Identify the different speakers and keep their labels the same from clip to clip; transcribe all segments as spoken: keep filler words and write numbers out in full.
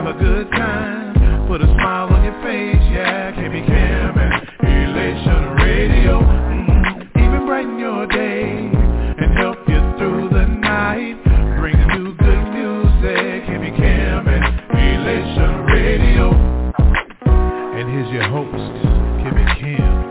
Speaker 1: have a good time. Put a smile on your face, yeah. K B Cam and Elation Radio. Mm-hmm. Even brighten your day and help you through the night. Bringing you good music. K B Cam and Elation Radio. And here's your host, K B Cam.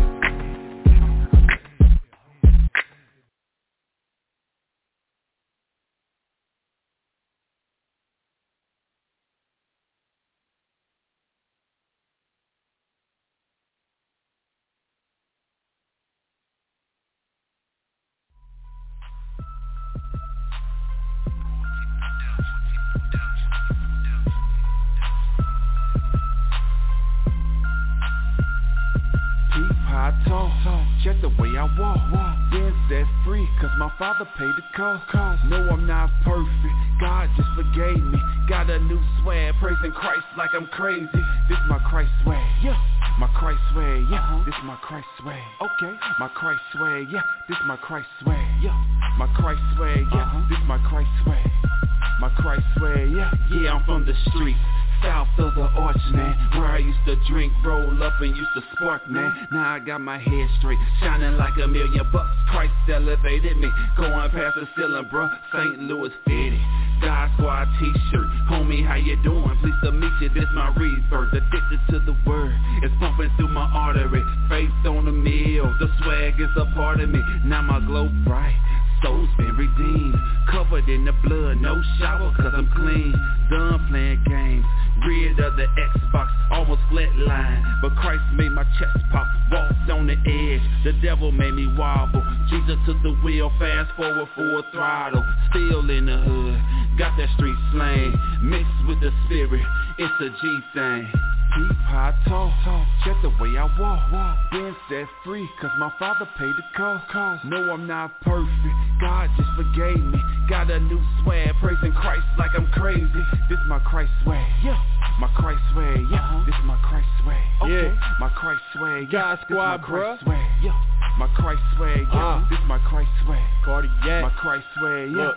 Speaker 2: Check the way I walk, walk. Been set free, cause my father paid the cost. No, I'm not perfect, God just forgave me. Got a new swag, praising Christ like I'm crazy. This my Christ swag, yeah. My Christ swag, yeah. Uh-huh. This my Christ swag, okay. My Christ swag, yeah. This my Christ swag, yeah. My Christ swag, yeah. Uh-huh. This my Christ swag. My Christ swag, yeah. Yeah, I'm from the street, south of the arch, man. Where I used to drink, roll up and used to spark, man. Now I got my head straight, shining like a million bucks. Christ elevated me, going past the ceiling, bruh. Saint Louis fitted, God Squad t-shirt. Homie, how you doing? Pleased to meet you, this my rebirth. Addicted to the word, it's pumping through my artery. Faith on the meal, the swag is a part of me. Now my glow bright, soul's been redeemed, covered in the blood, no shower cause I'm clean. Done playing games, rid of the Xbox, almost flatline, but Christ made my chest pop, walked on the edge, the devil made me wobble. Jesus took the wheel, fast forward full throttle, still in the hood, got that street slang, mixed with the spirit, it's a G thing. Deep high talk, talk, check the way I walk, walk. Been set free, cause my father paid the cost. No, I'm not perfect, God just forgave me. Got a new swag, praising Christ like I'm crazy. This my Christ swag, yeah. My Christ swag, yeah. Uh-huh. This my Christ swag, okay. Yeah. My Christ swag, yeah. God Squad, bruh. Swag, yeah. My Christ swag, yeah. Uh. This my Christ swag, Cardiac. My Christ swag, yeah. Look.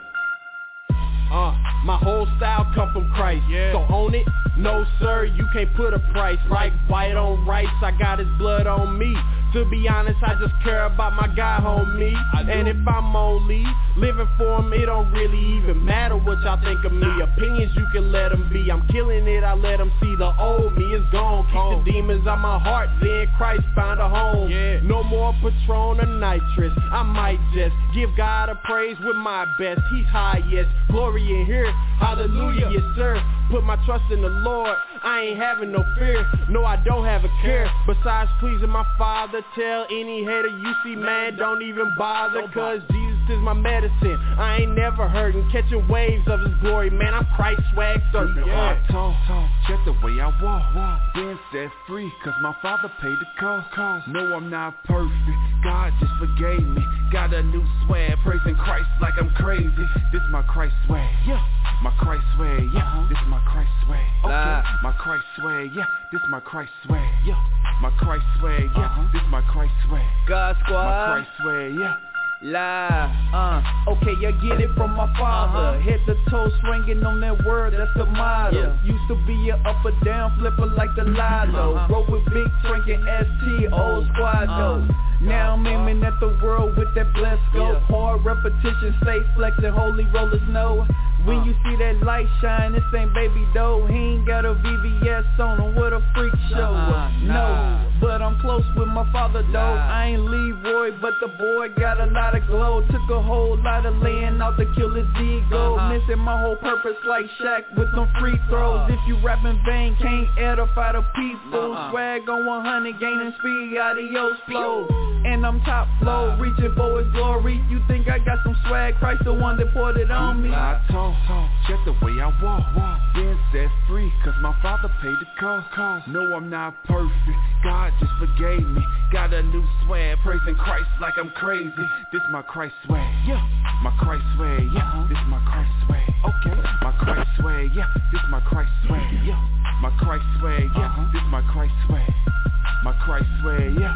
Speaker 2: Uh, my whole style come from Christ, yeah. So own it, no sir, you can't put a price. Like white on rice, I got his blood on me. To be honest, I just care about my guy, homie. And if I'm only living for him, it don't really even matter what y'all think of me. Opinions, you can let them be. I'm killing it, I let them see the old me is gone. Keep the demons out my heart, then Christ found a home. Yeah. No more Patron or nitrous, I might just give God a praise with my best. He's high, yes, glory in here, hallelujah, yes sir. Put my trust in the Lord, I ain't having no fear. No, I don't have a care, besides pleasing my Father. Tell any hater you see, man, don't even bother, cause Jesus is my medicine. I ain't never hurting, catching waves of his glory, man, I'm Christ swag certain. Yeah. I talk, talk, check the way I walk, walk. Been set free, cause my father paid the cost. No, I'm not perfect, God just forgave me. Got a new swag, praising Christ like I'm crazy. This my Christ swag, yeah. My Christ swag, yeah. Uh-huh. This my Christ swag, okay. My Christ swag, yeah. This my Christ swag, yeah. My Christ swag, yeah. Uh-huh. This my Christ swag, God Squad. My Christ swag, yeah. Live, uh, okay, I get it from my father. Uh-huh. Head to toe swinging on that word, that's the motto. Yeah. Used to be a up or down flipper like the Lotto. Uh-huh. Roll with Big Frank and S T, old squad though. Uh-huh. Now I'm aiming at the world with that blessed scope. Yeah. Hard repetition, stay flexing, holy rollers know. When uh. you see that light shine, this ain't baby dough. He ain't got a V V S on him, what a freak show. Nah, no, nah. But I'm close with my father though. Nah. I ain't Leroy, but the boy got a lot of glow. Took a whole lot of laying out to kill his ego. Uh-huh. Missing my whole purpose like Shaq with some free throws. Uh-huh. If you rap in vain, can't edify the people. Uh-huh. Swag on one hundred, gaining speed, adios flow. And I'm top flow, reaching for his glory. You think I got some swag? Christ the one that poured it on me. I talk, talk, check the way I walk, walk. Been set free, cause my father paid the cost. No, I'm not perfect, God just forgave me. Got a new swag, praising Christ like I'm crazy. This my Christ swag, yeah. My Christ swag, yeah. Uh-huh. This my Christ swag, okay. My Christ swag, yeah. This my Christ swag, yeah. My Christ swag, yeah. Uh-huh. This my Christ swag. My Christ swag, yeah.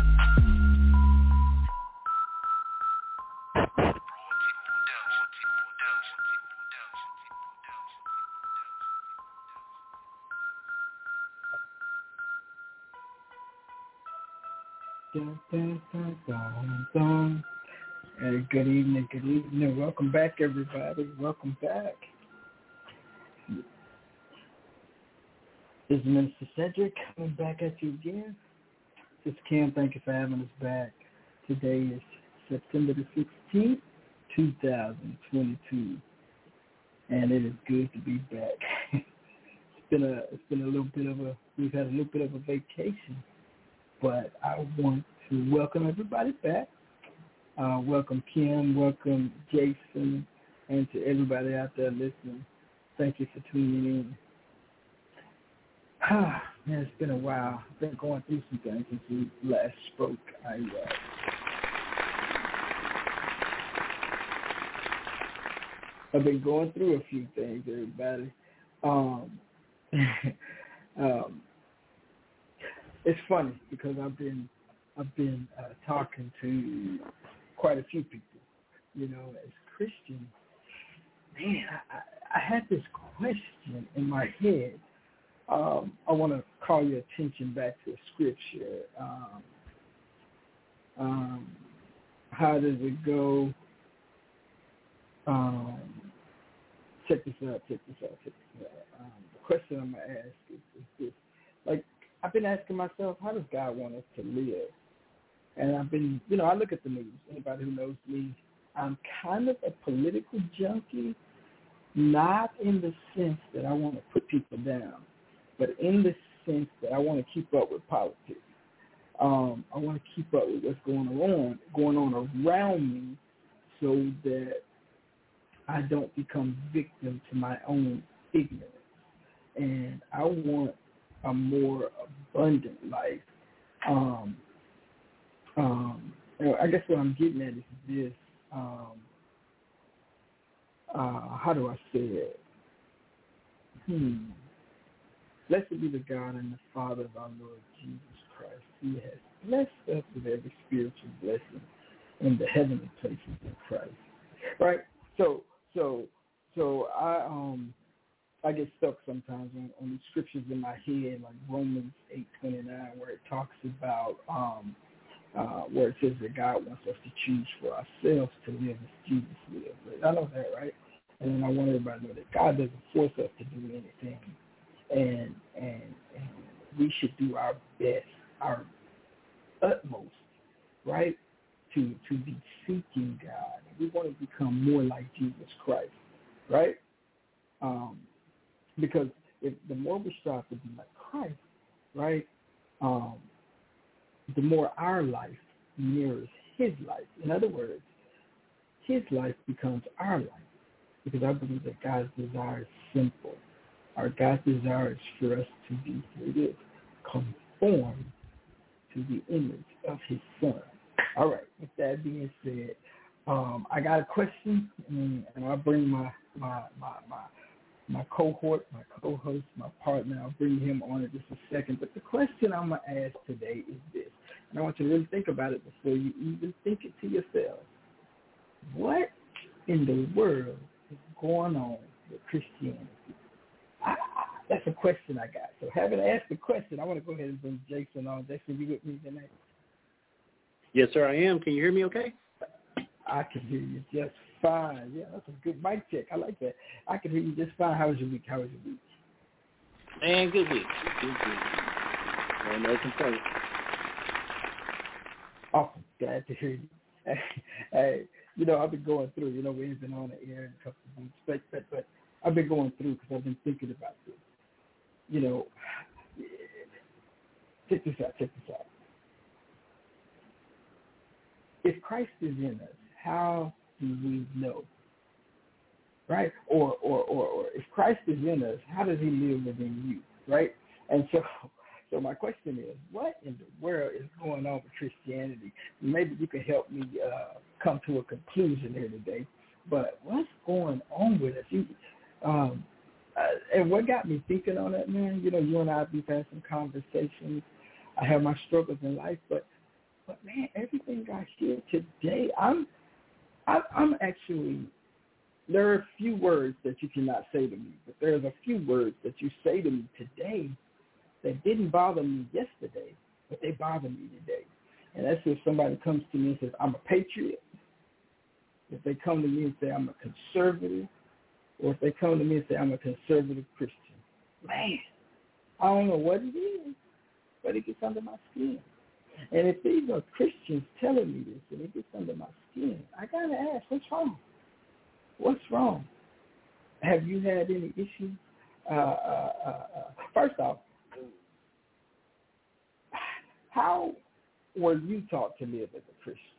Speaker 3: dun, dun, dun, dun, dun. Hey, good evening, good evening. Welcome back, everybody. Welcome back. This is Minister Cedric coming back at you again. This is Cam. Thank you for having us back. Today is September the sixteenth, two thousand twenty-two, and it is good to be back. it's been a it's been a little bit of a we've had a little bit of a vacation, but I want to welcome everybody back. Uh, welcome Kim, welcome Jason, and to everybody out there listening. Thank you for tuning in. Ah, man, it's been a while. I've been going through some things since we last spoke. I, uh, I've been going through a few things, everybody. Um, um, it's funny because I've been I've been uh, talking to quite a few people. You know, as Christians, man, I, I had this question in my head. Um, I want to call your attention back to the scripture. Um, um, how does it go? Um, check this out, check this out, check this out. Um, the question I'm going to ask is, is this. Like, I've been asking myself, how does God want us to live? And I've been, you know, I look at the news. Anybody who knows me, I'm kind of a political junkie, not in the sense that I want to put people down, but in the sense that I want to keep up with politics. Um, I want to keep up with what's going on, going on around me, so that I don't become victim to my own ignorance. And I want a more abundant life. Um, um, I guess what I'm getting at is this. Um, uh, how do I say it? Hmm. Blessed be the God and the Father of our Lord Jesus Christ. He has blessed us with every spiritual blessing in the heavenly places in Christ. Right? So, so, so I um I get stuck sometimes on, on the scriptures in my head, like Romans eight twenty nine, where it talks about um uh, where it says that God wants us to choose for ourselves to live as Jesus lived. I know that, right? And then I want everybody to know that God doesn't force us to do anything. And, and and we should do our best, our utmost, right, to to be seeking God. We want to become more like Jesus Christ, right? Um, because if the more we strive to be like Christ, right, um, the more our life mirrors His life. In other words, His life becomes our life, because I believe that God's desire is simple. Our God's desire is for us to be, here it is, conformed to the image of His Son. All right, with that being said, um, I got a question, and, and I'll bring my, my, my, my, my cohort, my co-host, my partner, I'll bring him on in just a second. But the question I'm going to ask today is this, and I want you to really think about it before you even think it to yourself. What in the world is going on with Christianity? I, I, that's a question I got. So having asked the question, I want to go ahead and bring Jason on. Jason, you with me tonight?
Speaker 4: Yes, sir, I am. Can you hear me okay?
Speaker 3: I can hear you just fine. Yeah, that's a good mic check. I like that. I can hear you just fine. How was your week? How was your week?
Speaker 4: Man, good week. Good week. No, no complaints.
Speaker 3: Awesome. Glad to hear you. Hey, you know, I've been going through, you know, we ain't been on the air in a couple of weeks, but, but, but I've been going through because I've been thinking about this. You know, check this out, check this out. If Christ is in us, how do we know? Right? Or, or, or, or if Christ is in us, how does He live within you? Right? And so, so my question is, what in the world is going on with Christianity? Maybe you can help me uh, come to a conclusion here today. But what's going on with us? You, um, uh, and what got me thinking on that, man? You know, you and I have had some conversations. I have my struggles in life, but but man, everything I hear today, I'm I, I'm actually. There are a few words that you cannot say to me, but there's a few words that you say to me today that didn't bother me yesterday, but they bother me today. And that's if somebody comes to me and says, I'm a patriot. If they come to me and say, I'm a conservative. Or if they come to me and say, I'm a conservative Christian. Man, I don't know what it is, but it gets under my skin. And if these are Christians telling me this and it gets under my skin, I got to ask, what's wrong? What's wrong? Have you had any issues? Uh, uh, uh, uh, first off, how were you taught to live as a Christian?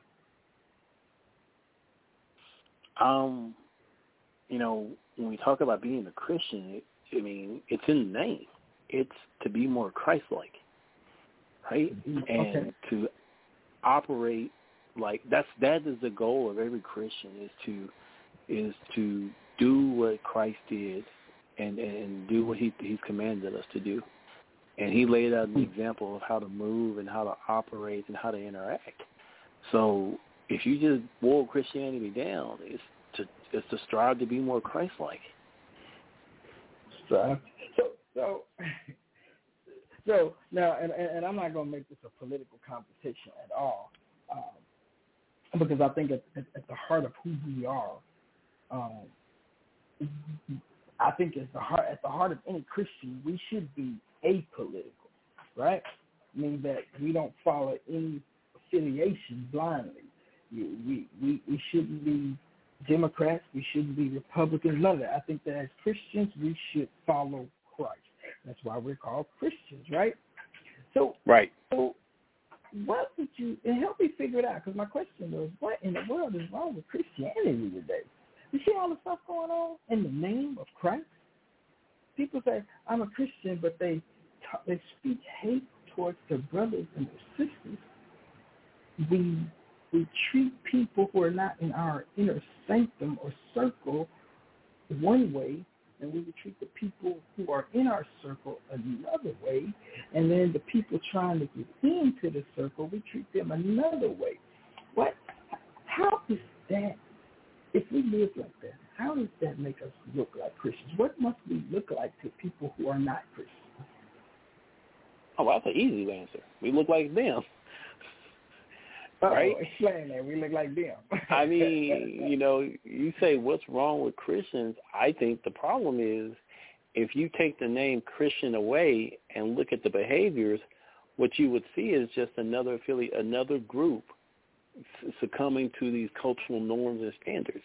Speaker 4: Um, you know, when we talk about being a Christian, it, I mean, it's in the name. It's to be more Christ-like, right?
Speaker 3: Okay.
Speaker 4: And to operate like that's that is the goal of every Christian is to is to do what Christ did and, and do what he he's commanded us to do. And he laid out an example of how to move and how to operate and how to interact. So if you just boil Christianity down, it's to it's to strive to be more Christ-like.
Speaker 3: Strive. So so so now, and, and I'm not going to make this a political competition at all, um, because I think at, at, at the heart of who we are, um, I think at the heart at the heart of any Christian, we should be apolitical, right? I mean that we don't follow any affiliation blindly. We, we we shouldn't be Democrats. We shouldn't be Republicans. None of that. I think that as Christians, we should follow Christ. That's why we're called Christians, right? So,
Speaker 4: right.
Speaker 3: So, what would you and help me figure it out? Because my question was, what in the world is wrong with Christianity today? You see all the stuff going on in the name of Christ? People say, I'm a Christian, but they they speak hate towards their brothers and their sisters. We we treat people who are not in our inner sanctum or circle one way, and we would treat the people who are in our circle another way, and then the people trying to get into the circle, we treat them another way. What? How is that? If we live like that, how does that make us look like Christians? What must we look like to people who are not Christians?
Speaker 4: Oh, well, that's an easy answer. We look like them.
Speaker 3: Uh-oh,
Speaker 4: right?
Speaker 3: Explain that. We look like them.
Speaker 4: I mean, you know, you say what's wrong with Christians. I think the problem is if you take the name Christian away and look at the behaviors, what you would see is just another affiliate, another group succumbing to these cultural norms and standards.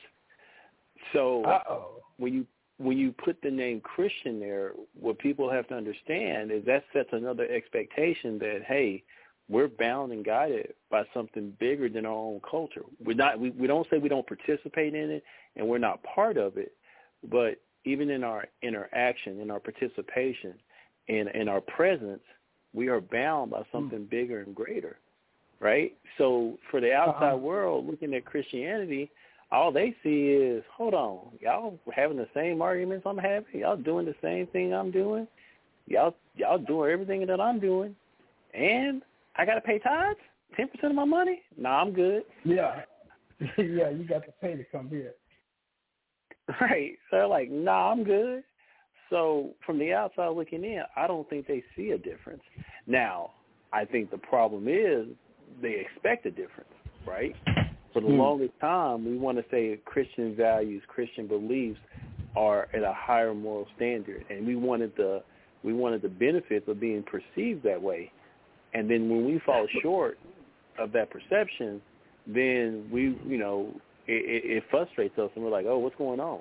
Speaker 4: So
Speaker 3: Uh-oh.
Speaker 4: when you when you put the name Christian there, what people have to understand is that sets another expectation that, hey, we're bound and guided by something bigger than our own culture. We're not. We, we don't say we don't participate in it and we're not part of it, but even in our interaction, in our participation, in in our presence, we are bound by something mm. bigger and greater, right? So for the outside uh-huh. world looking at Christianity, all they see is, hold on, y'all having the same arguments I'm having, y'all doing the same thing I'm doing, y'all y'all doing everything that I'm doing, and I got to pay tithes, ten percent of my money? Nah, I'm good.
Speaker 3: Yeah. yeah, you got to pay to come here.
Speaker 4: Right. So they're like, nah, I'm good. So from the outside looking in, I don't think they see a difference. Now, I think the problem is they expect a difference, right? For the mm. longest time, we want to say Christian values, Christian beliefs are at a higher moral standard, and we wanted the we wanted the benefits of being perceived that way. And then when we fall short of that perception, then we, you know, it, it, it frustrates us, and we're like, oh, what's going on?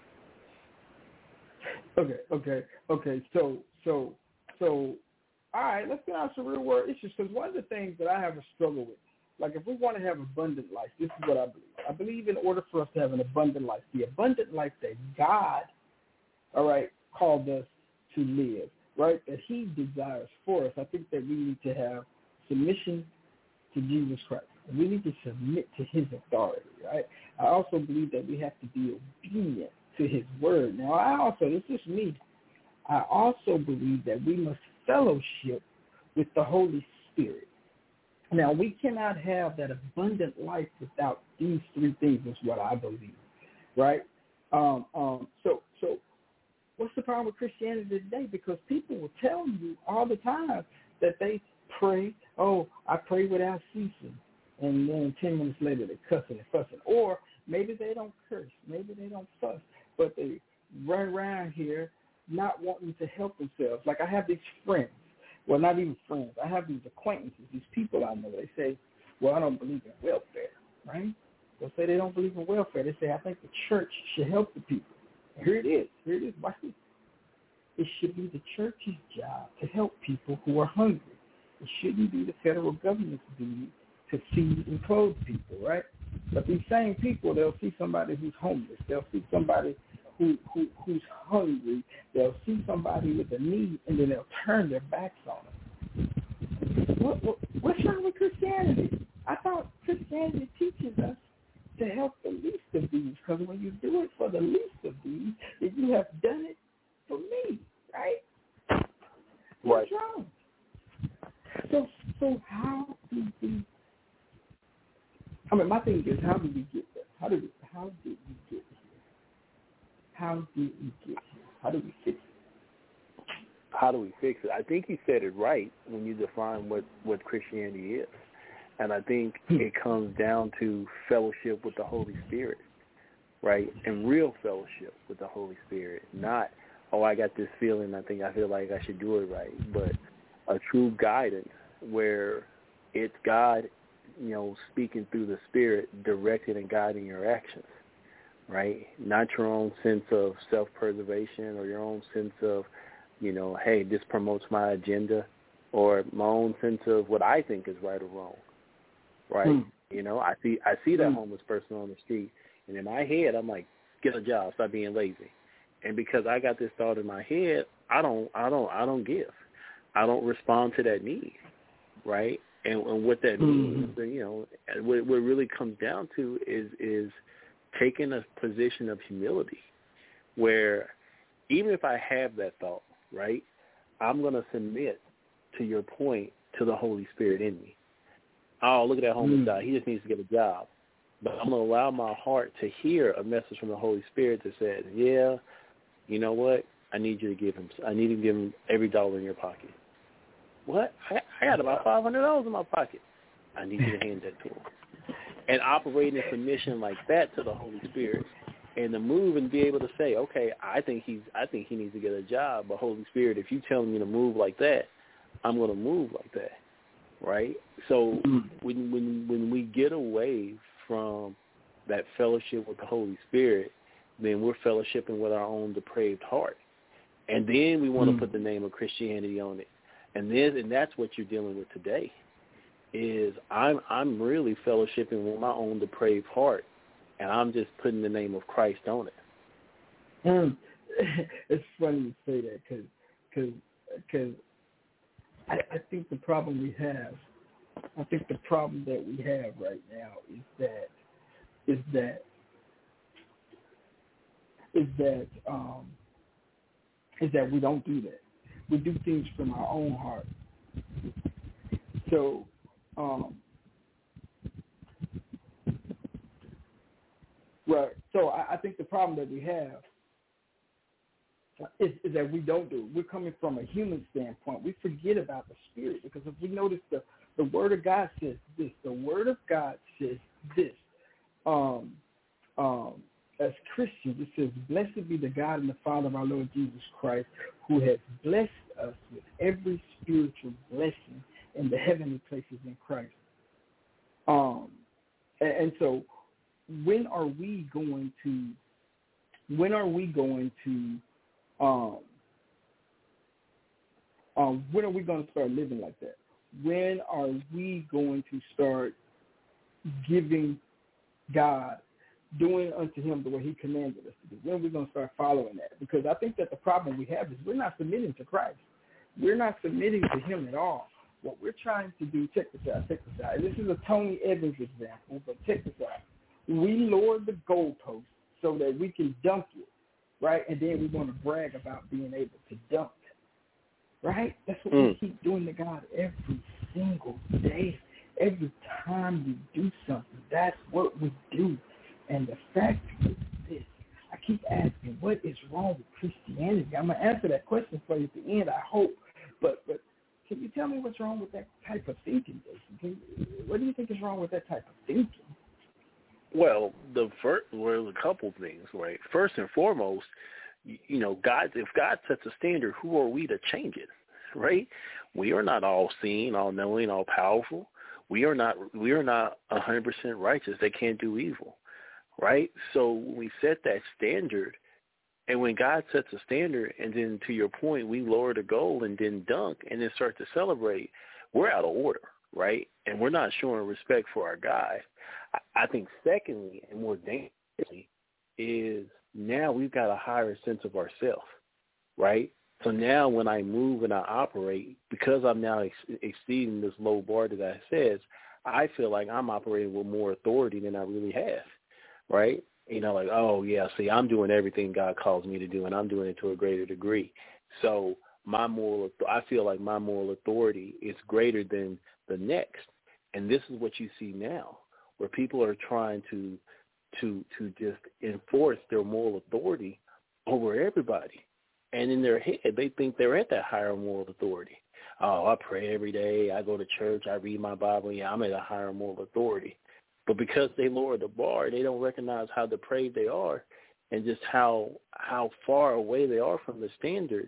Speaker 3: Okay, okay, okay. So, so, so, all right, let's get on some real world issues, because one of the things that I have a struggle with, like if we want to have abundant life, this is what I believe. I believe in order for us to have an abundant life, the abundant life that God, all right, called us to live, right, that he desires for us, I think that we need to have submission to Jesus Christ. We need to submit to his authority, right? I also believe that we have to be obedient to his word. Now, I also, this is me, I also believe that we must fellowship with the Holy Spirit. Now, we cannot have that abundant life without these three things is what I believe, right? Um, um, so, so what's the problem with Christianity today? Because people will tell you all the time that they pray. Oh, I pray without ceasing. And then ten minutes later they're cussing and fussing. Or maybe they don't curse. Maybe they don't fuss. But they run around here not wanting to help themselves. Like I have these friends. Well, not even friends. I have these acquaintances, these people I know. They say, well, I don't believe in welfare, right? They'll say they don't believe in welfare. They say, I think the church should help the people. And here it is. Here it is. Watch this. It should be the church's job to help people who are hungry. It shouldn't be the federal government's duty to feed and clothe people, right? But these same people, they'll see somebody who's homeless. They'll see somebody who, who who's hungry. They'll see somebody with a need, and then they'll turn their backs on them. What, what, what's wrong with Christianity? I thought Christianity teaches us to help the least of these, because when you do it for the least of these, then you have done it for me, right? What's
Speaker 4: right.
Speaker 3: wrong? So, so how do we? I mean, my thing is, how did we get there? How did we, how did we get here? How did we get here? How do we fix it?
Speaker 4: How do we fix it? I think you said it right when you define what, what Christianity is. And I think it comes down to fellowship with the Holy Spirit, right? And real fellowship with the Holy Spirit. Not, oh, I got this feeling, I think I feel like I should do it right. But a true guidance where it's God, you know, speaking through the Spirit, directing and guiding your actions, right? Not your own sense of self-preservation or your own sense of, you know, hey, this promotes my agenda, or my own sense of what I think is right or wrong, right? Mm. You know, I see I see that mm. homeless person on the street, and in my head, I'm like, get a job, stop being lazy. And because I got this thought in my head, I don't, I don't, I don't give. I don't respond to that need, right? And, and what that means, mm-hmm. you know, what, what it really comes down to is is taking a position of humility, where even if I have that thought, right, I'm going to submit, to your point, to the Holy Spirit in me. Oh, look at that homeless mm-hmm. guy. He just needs to get a job. But I'm going to allow my heart to hear a message from the Holy Spirit that says, yeah, you know what? I need you to give him, I need to give him every dollar in your pocket. What? I, I got about five hundred dollars in my pocket. I need you to hand that to him. And operating in submission like that to the Holy Spirit, and to move and be able to say, okay, I think he's, I think he needs to get a job, but Holy Spirit, if you're telling me to move like that, I'm going to move like that, right? So when when when we get away from that fellowship with the Holy Spirit, then we're fellowshipping with our own depraved heart, and then we want to mm. put the name of Christianity on it. And then, and that's what you're dealing with today, is I'm I'm really fellowshipping with my own depraved heart, and I'm just putting the name of Christ on it.
Speaker 3: Mm. It's funny you say that, because because because I, I think the problem we have, I think the problem that we have right now is that is that is that um, is that we don't do that. We do things from our own heart. So, um, right. So I, I think the problem that we have is, is that we don't do it. We're coming from a human standpoint. We forget about the Spirit, because if we notice the, the Word of God says this. The Word of God says this. Um, um, as Christians, it says, blessed be the God and the Father of our Lord Jesus Christ, who has blessed us with every spiritual blessing in the heavenly places in Christ. Um, and, and so when are we going to, when are we going to, um, um, when are we going to start living like that? When are we going to start giving God, doing unto him the way he commanded us to do? When are we going to start following that? Because I think that the problem we have is we're not submitting to Christ. We're not submitting to him at all. What we're trying to do, check this out, check this out. This is a Tony Evans example, but check this out. We lowered the goalpost so that we can dunk it, right? And then we want to brag about being able to dunk, right? That's what mm. we keep doing to God every single day. Every time we do something, that's what we do. And the fact is this. I keep asking, what is wrong with Christianity? I'm going to answer that question for you at the end, I hope. But but Can you tell me what's wrong with that type of thinking, Jason? Can you, what do you think is wrong with that type of thinking?
Speaker 4: Well, the first, well, a couple things, right? First and foremost, you, you know, God, if God sets a standard, who are we to change it, right? We are not all seeing, all knowing, all powerful. We are not, we are not one hundred percent righteous. They can't do evil, right? So when we set that standard, and when God sets a standard, and then to your point, we lower the goal and then dunk and then start to celebrate, we're out of order, right? And we're not showing respect for our guy. I think secondly, and more dangerously, is now we've got a higher sense of ourselves, right? So now when I move and I operate, because I'm now ex- exceeding this low bar that I says, I feel like I'm operating with more authority than I really have, right? You know, like, oh, yeah, see, I'm doing everything God calls me to do, and I'm doing it to a greater degree. So my moral, I feel like my moral authority is greater than the next. And this is what you see now, where people are trying to to to just enforce their moral authority over everybody. And in their head, they think they're at that higher moral authority. Oh, I pray every day. I go to church. I read my Bible. Yeah, I'm at a higher moral authority. But because they lower the bar, they don't recognize how depraved they are and just how how far away they are from the standard,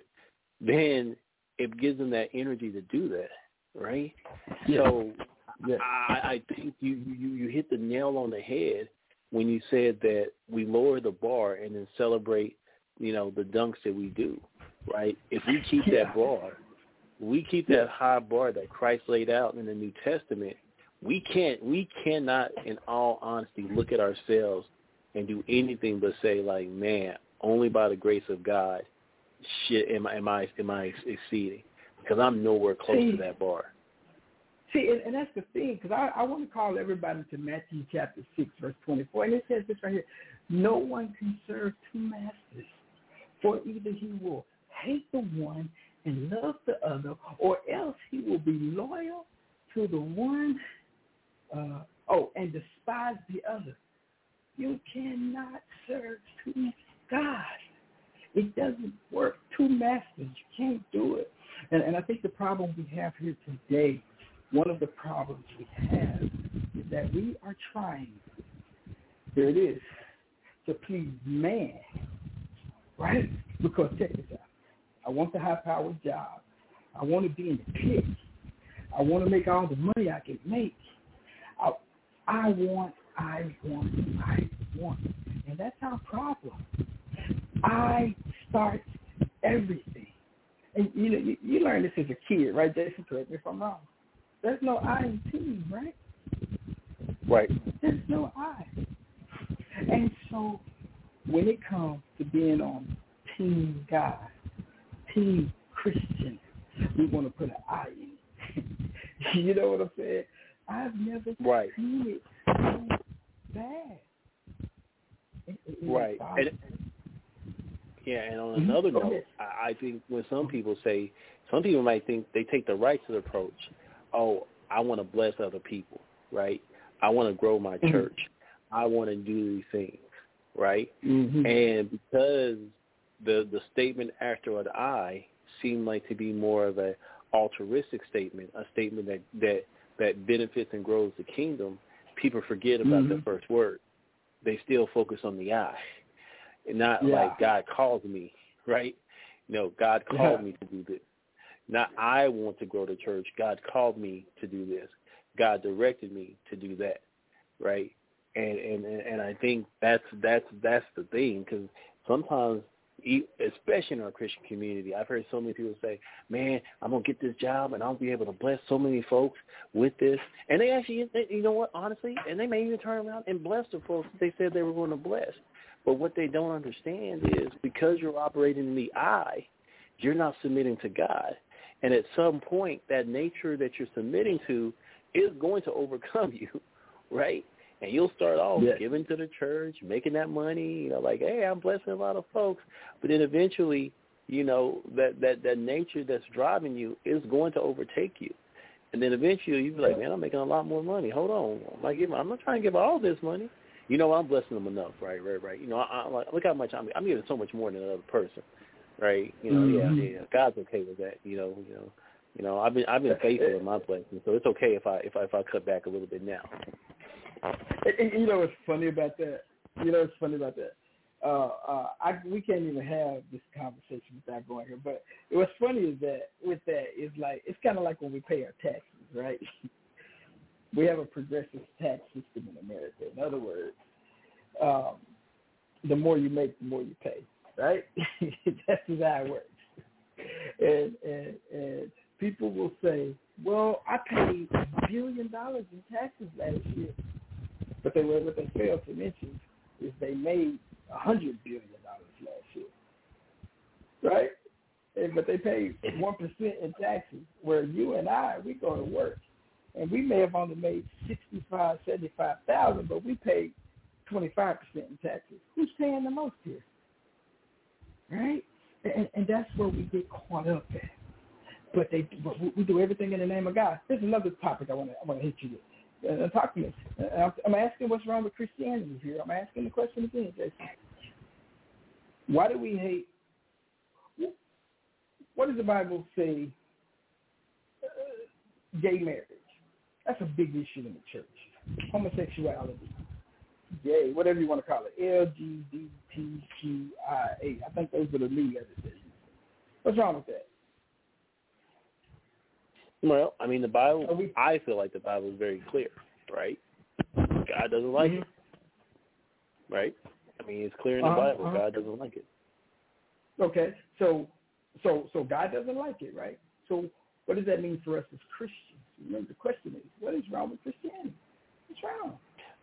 Speaker 4: then it gives them that energy to do that, right? Yeah. So yeah. I, I think you, you, you hit the nail on the head when you said that we lower the bar and then celebrate, you know, the dunks that we do, right? If we keep yeah. that bar, we keep that high bar that Christ laid out in the New Testament, we can't, we cannot, in all honesty, look at ourselves and do anything but say, like, man, only by the grace of God, shit, am I, am I, am I exceeding? Because I'm nowhere close See, to that bar.
Speaker 3: See, and, and that's the thing, because I, I want to call everybody to Matthew chapter six, verse twenty-four, and it says this right here: no one can serve two masters, for either he will hate the one and love the other, or else he will be loyal to the one, uh, oh, and despise the other. You cannot serve two gods. It doesn't work. Two masters, you can't do it. And, and I think the problem we have here today, one of the problems we have is that we are trying, here it is, to please man, right? Because check this out. I want the high-powered job. I want to be in the pit. I want to make all the money I can make. I, I want, I want, I want. And that's our problem. I start everything. And you know, you, you learn this as a kid, right, Jason? Correct me if I'm wrong. There's no I in team, right?
Speaker 4: Right.
Speaker 3: There's no I. And so when it comes to being on Team God, Team Christian, we want to put an I in it. You know what I'm saying? I've never
Speaker 4: right.
Speaker 3: seen it so bad. It, it,
Speaker 4: right. And, yeah, and on another
Speaker 3: mm-hmm.
Speaker 4: note, I, I think when some people say, some people might think they take the righteous approach. Oh, I want to bless other people, right? I want to grow my mm-hmm. church. I want to do these things, right?
Speaker 3: Mm-hmm.
Speaker 4: And because the the statement after an I seemed like to be more of an altruistic statement, a statement that, that, that benefits and grows the kingdom, people forget about mm-hmm. the first word. They still focus on the I. And not yeah. like God calls me, right? No, God called yeah. me to do this. Not I want to grow the church. God called me to do this. God directed me to do that, right? And and and I think that's that's that's the thing, because sometimes, especially in our Christian community, I've heard so many people say, "Man, I'm gonna get this job and I'll be able to bless so many folks with this." And they actually, you know what, honestly, and they may even turn around and bless the folks that they said they were going to bless. But what they don't understand is because you're operating in the I, you're not submitting to God. And at some point, that nature that you're submitting to is going to overcome you, right? And you'll start off yes. giving to the church, making that money, you know, like, hey, I'm blessing a lot of folks. But then eventually, you know, that, that, that nature that's driving you is going to overtake you. And then eventually you'll be like, man, I'm making a lot more money. Hold on. I'm not, giving, I'm not trying to give all this money. You know, I'm blessing them enough, right, right, right. You know, I, I, look how much I'm, I'm giving so much more than another person, right? You know, mm-hmm. yeah, yeah, God's okay with that, you know, you know. You know, I've been I've been faithful in my place, and so it's okay if I if I if I cut back a little bit now.
Speaker 3: And, you know what's funny about that? You know what's funny about that? Uh, uh, I we can't even have this conversation without going here. But what's funny is that with that is like it's kind of like when we pay our taxes, right? We have a progressive tax system in America. In other words, um, the more you make, the more you pay, right? That's just how it works. And, and, and people will say, well, I paid a billion dollars in taxes last year. But they, what they fail to mention is they made a hundred billion dollars last year, right? And, but they paid one percent in taxes, where you and I, we go to work. And we may have only made sixty-five, seventy-five thousand, but we paid twenty-five percent in taxes. Who's paying the most here? Right? And, and that's where we get caught up at. But they, but we do everything in the name of God. There's another topic I want to, I want to hit you with. Uh, talk to me. Uh, I'm asking what's wrong with Christianity here. I'm asking the question again, Jason. Why do we hate? What does the Bible say? Uh, gay marriage. That's a big issue in the church. Homosexuality, gay, whatever you want to call it, L G B T Q I A. I think those are the new letters. What's wrong with that?
Speaker 4: Well, I mean, the Bible,
Speaker 3: we,
Speaker 4: I feel like the Bible is very clear, right? God doesn't like
Speaker 3: mm-hmm.
Speaker 4: it, right? I mean, it's clear in the
Speaker 3: uh-huh,
Speaker 4: Bible.
Speaker 3: uh-huh.
Speaker 4: God doesn't like it.
Speaker 3: Okay, so so so God doesn't like it, right? So what does that mean for us as Christians? Remember, the question is, what is wrong with Christianity? What's wrong?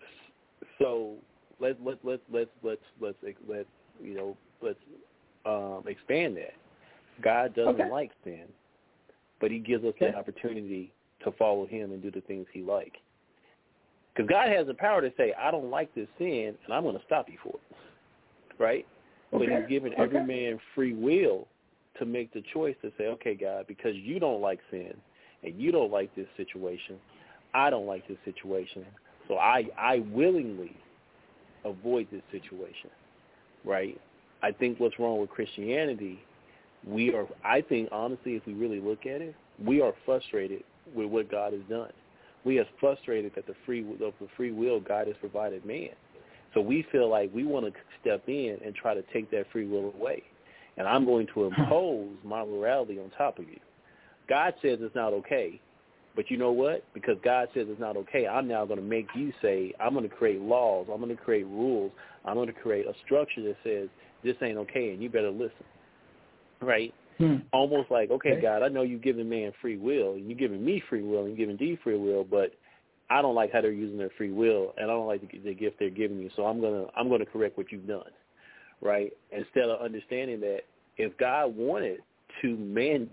Speaker 4: So let let let let let's let's let you know let's um, expand that. God doesn't
Speaker 3: okay.
Speaker 4: like sin, but He gives us
Speaker 3: okay.
Speaker 4: the opportunity to follow Him and do the things He likes. Because God has the power to say, "I don't like this sin, and I'm going to stop you for it," right?
Speaker 3: Okay.
Speaker 4: But He's given
Speaker 3: okay.
Speaker 4: every man free will to make the choice to say, "Okay, God, because you don't like sin." And you don't like this situation, I don't like this situation, so I, I willingly avoid this situation, right? I think what's wrong with Christianity, we are, I think, honestly, if we really look at it, we are frustrated with what God has done. We are frustrated that the free, of the free will God has provided man. So we feel like we want to step in and try to take that free will away. And I'm going to impose my morality on top of you. God says it's not okay, but you know what? Because God says it's not okay, I'm now going to make you say, I'm going to create laws, I'm going to create rules, I'm going to create a structure that says this ain't okay and you better listen, right? Hmm. Almost like, okay, okay, God, I know you've given man free will, and you're giving me free will, and you're giving D free will, but I don't like how they're using their free will, and I don't like the, the gift they're giving you, so I'm going to I'm going to correct what you've done, right? Instead of understanding that if God wanted to mandate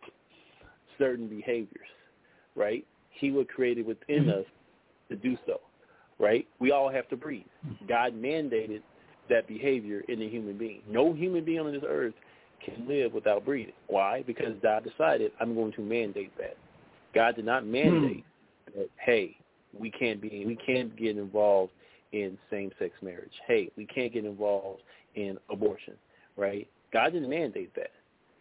Speaker 4: certain behaviors, right, He would create it within us to do so, right? We all have to breathe. God mandated that behavior in a human being. No human being on this earth can live without breathing. Why? Because God decided, I'm going to mandate that. God did not mandate hmm. that, hey, we can't be, we can't get involved in same-sex marriage. Hey, we can't get involved in abortion, right? God didn't mandate that.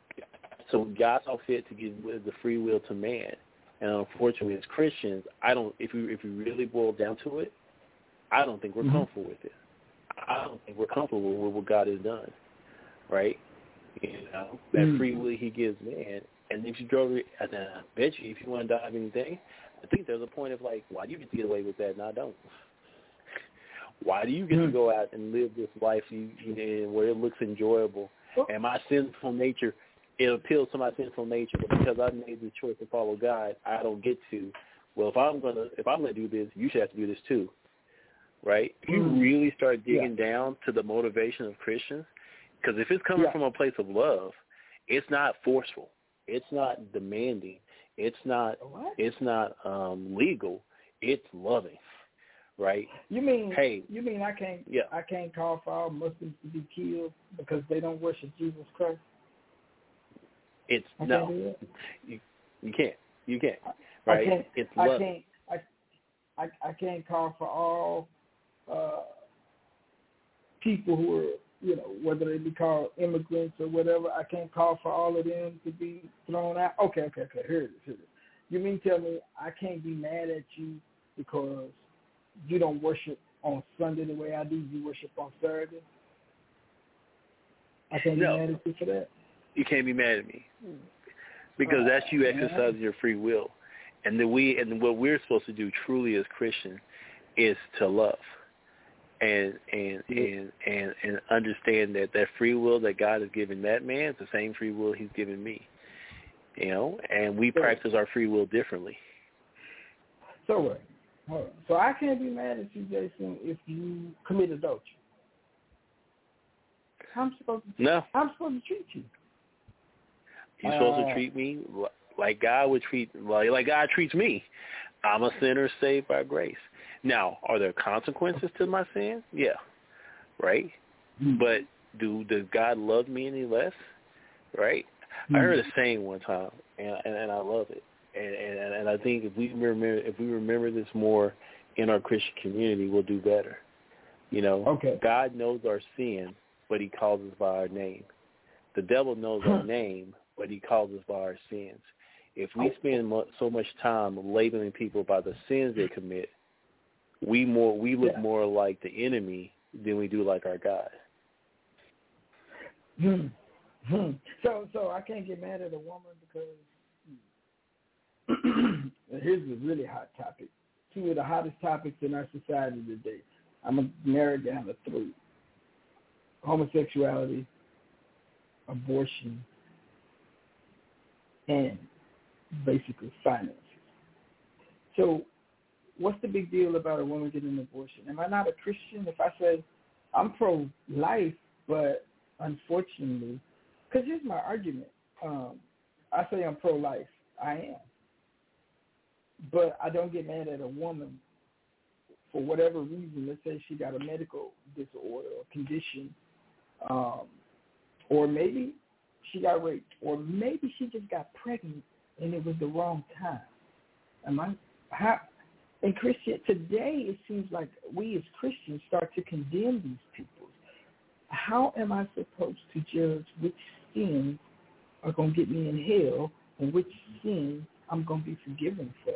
Speaker 4: So God saw fit to give the free will to man, and unfortunately, as Christians, I don't. If we if we really boil down to it, I don't think we're mm-hmm. comfortable with it. I don't think we're comfortable with what God has done, right? You know, that mm-hmm. free will He gives man, and if you go, and I bet you, if you want to dive anything, I think there's a point of like, why do you get to get away with that, and I don't? Why do you get mm-hmm. to go out and live this life you, you know, where it looks enjoyable, oh. and my sinful nature? It appeals to my sinful nature, but because I made the choice to follow God, I don't get to. Well, if I'm gonna, if I'm gonna do this, you should have to do this too, right? If you really start digging yeah. down to the motivation of Christians, because if it's coming yeah. from a place of love, it's not forceful, it's not demanding, it's not, what? it's not um, legal, it's loving, right?
Speaker 3: You mean,
Speaker 4: hey,
Speaker 3: you mean I can't,
Speaker 4: yeah.
Speaker 3: I can't call for all Muslims to be killed because they don't worship Jesus Christ?
Speaker 4: It's
Speaker 3: I
Speaker 4: no,
Speaker 3: can't
Speaker 4: you, you can't, you can't, right?
Speaker 3: I can't,
Speaker 4: it's
Speaker 3: I
Speaker 4: love.
Speaker 3: can't, I, I, I can't call for all uh, people who are you know, whether they be called immigrants or whatever, I can't call for all of them to be thrown out. Okay, okay, okay, here it is, here it is. You mean tell me I can't be mad at you because you don't worship on Sunday the way I do, you worship on Saturday? I can't
Speaker 4: no,
Speaker 3: be mad at you for that?
Speaker 4: You can't be mad at me. Because that's you exercising your free will. And the we and what we're supposed to do truly as Christians is to love. And and,
Speaker 3: yeah.
Speaker 4: and and and understand that that free will that God has given that man is the same free will he's given me. You know, and we
Speaker 3: yeah.
Speaker 4: practice our free will differently.
Speaker 3: So what? Hold on. So I can't be mad at you, Jason, if you commit adultery. How am I supposed to treat
Speaker 4: No.
Speaker 3: How am I supposed to treat you?
Speaker 4: You're supposed
Speaker 3: uh,
Speaker 4: to treat me like God would treat, like, like God treats me. I'm a sinner saved by grace. Now, are there consequences to my sin? Yeah, right?
Speaker 3: Mm-hmm.
Speaker 4: But do does God love me any less? Right? Mm-hmm. I heard a saying one time, and and, and I love it. And, and and I think if we remember if we remember this more in our Christian community, we'll do better. You know,
Speaker 3: okay.
Speaker 4: God knows our sin, but He calls us by our name. The devil knows our name, but he calls us by our sins. If we spend mo- so much time labeling people by the sins they commit, we more we look
Speaker 3: yeah.
Speaker 4: more like the enemy than we do like our God.
Speaker 3: Hmm. Hmm. So, so I can't get mad at a woman because here's a really hot topic. Two of the hottest topics in our society today. I'm gonna narrow it down to three: homosexuality, abortion, and basically finances. So what's the big deal about a woman getting an abortion? Am I not a Christian if I say I'm pro-life, but unfortunately, because here's my argument. Um, I say I'm pro-life. I am. But I don't get mad at a woman for whatever reason. Let's say she got a medical disorder or condition, um, or maybe she got raped, or maybe she just got pregnant and it was the wrong time. Am I? How, in Christian today, it seems like we as Christians start to condemn these people. How am I supposed to judge which sins are going to get me in hell and which sins I'm going to be forgiven for?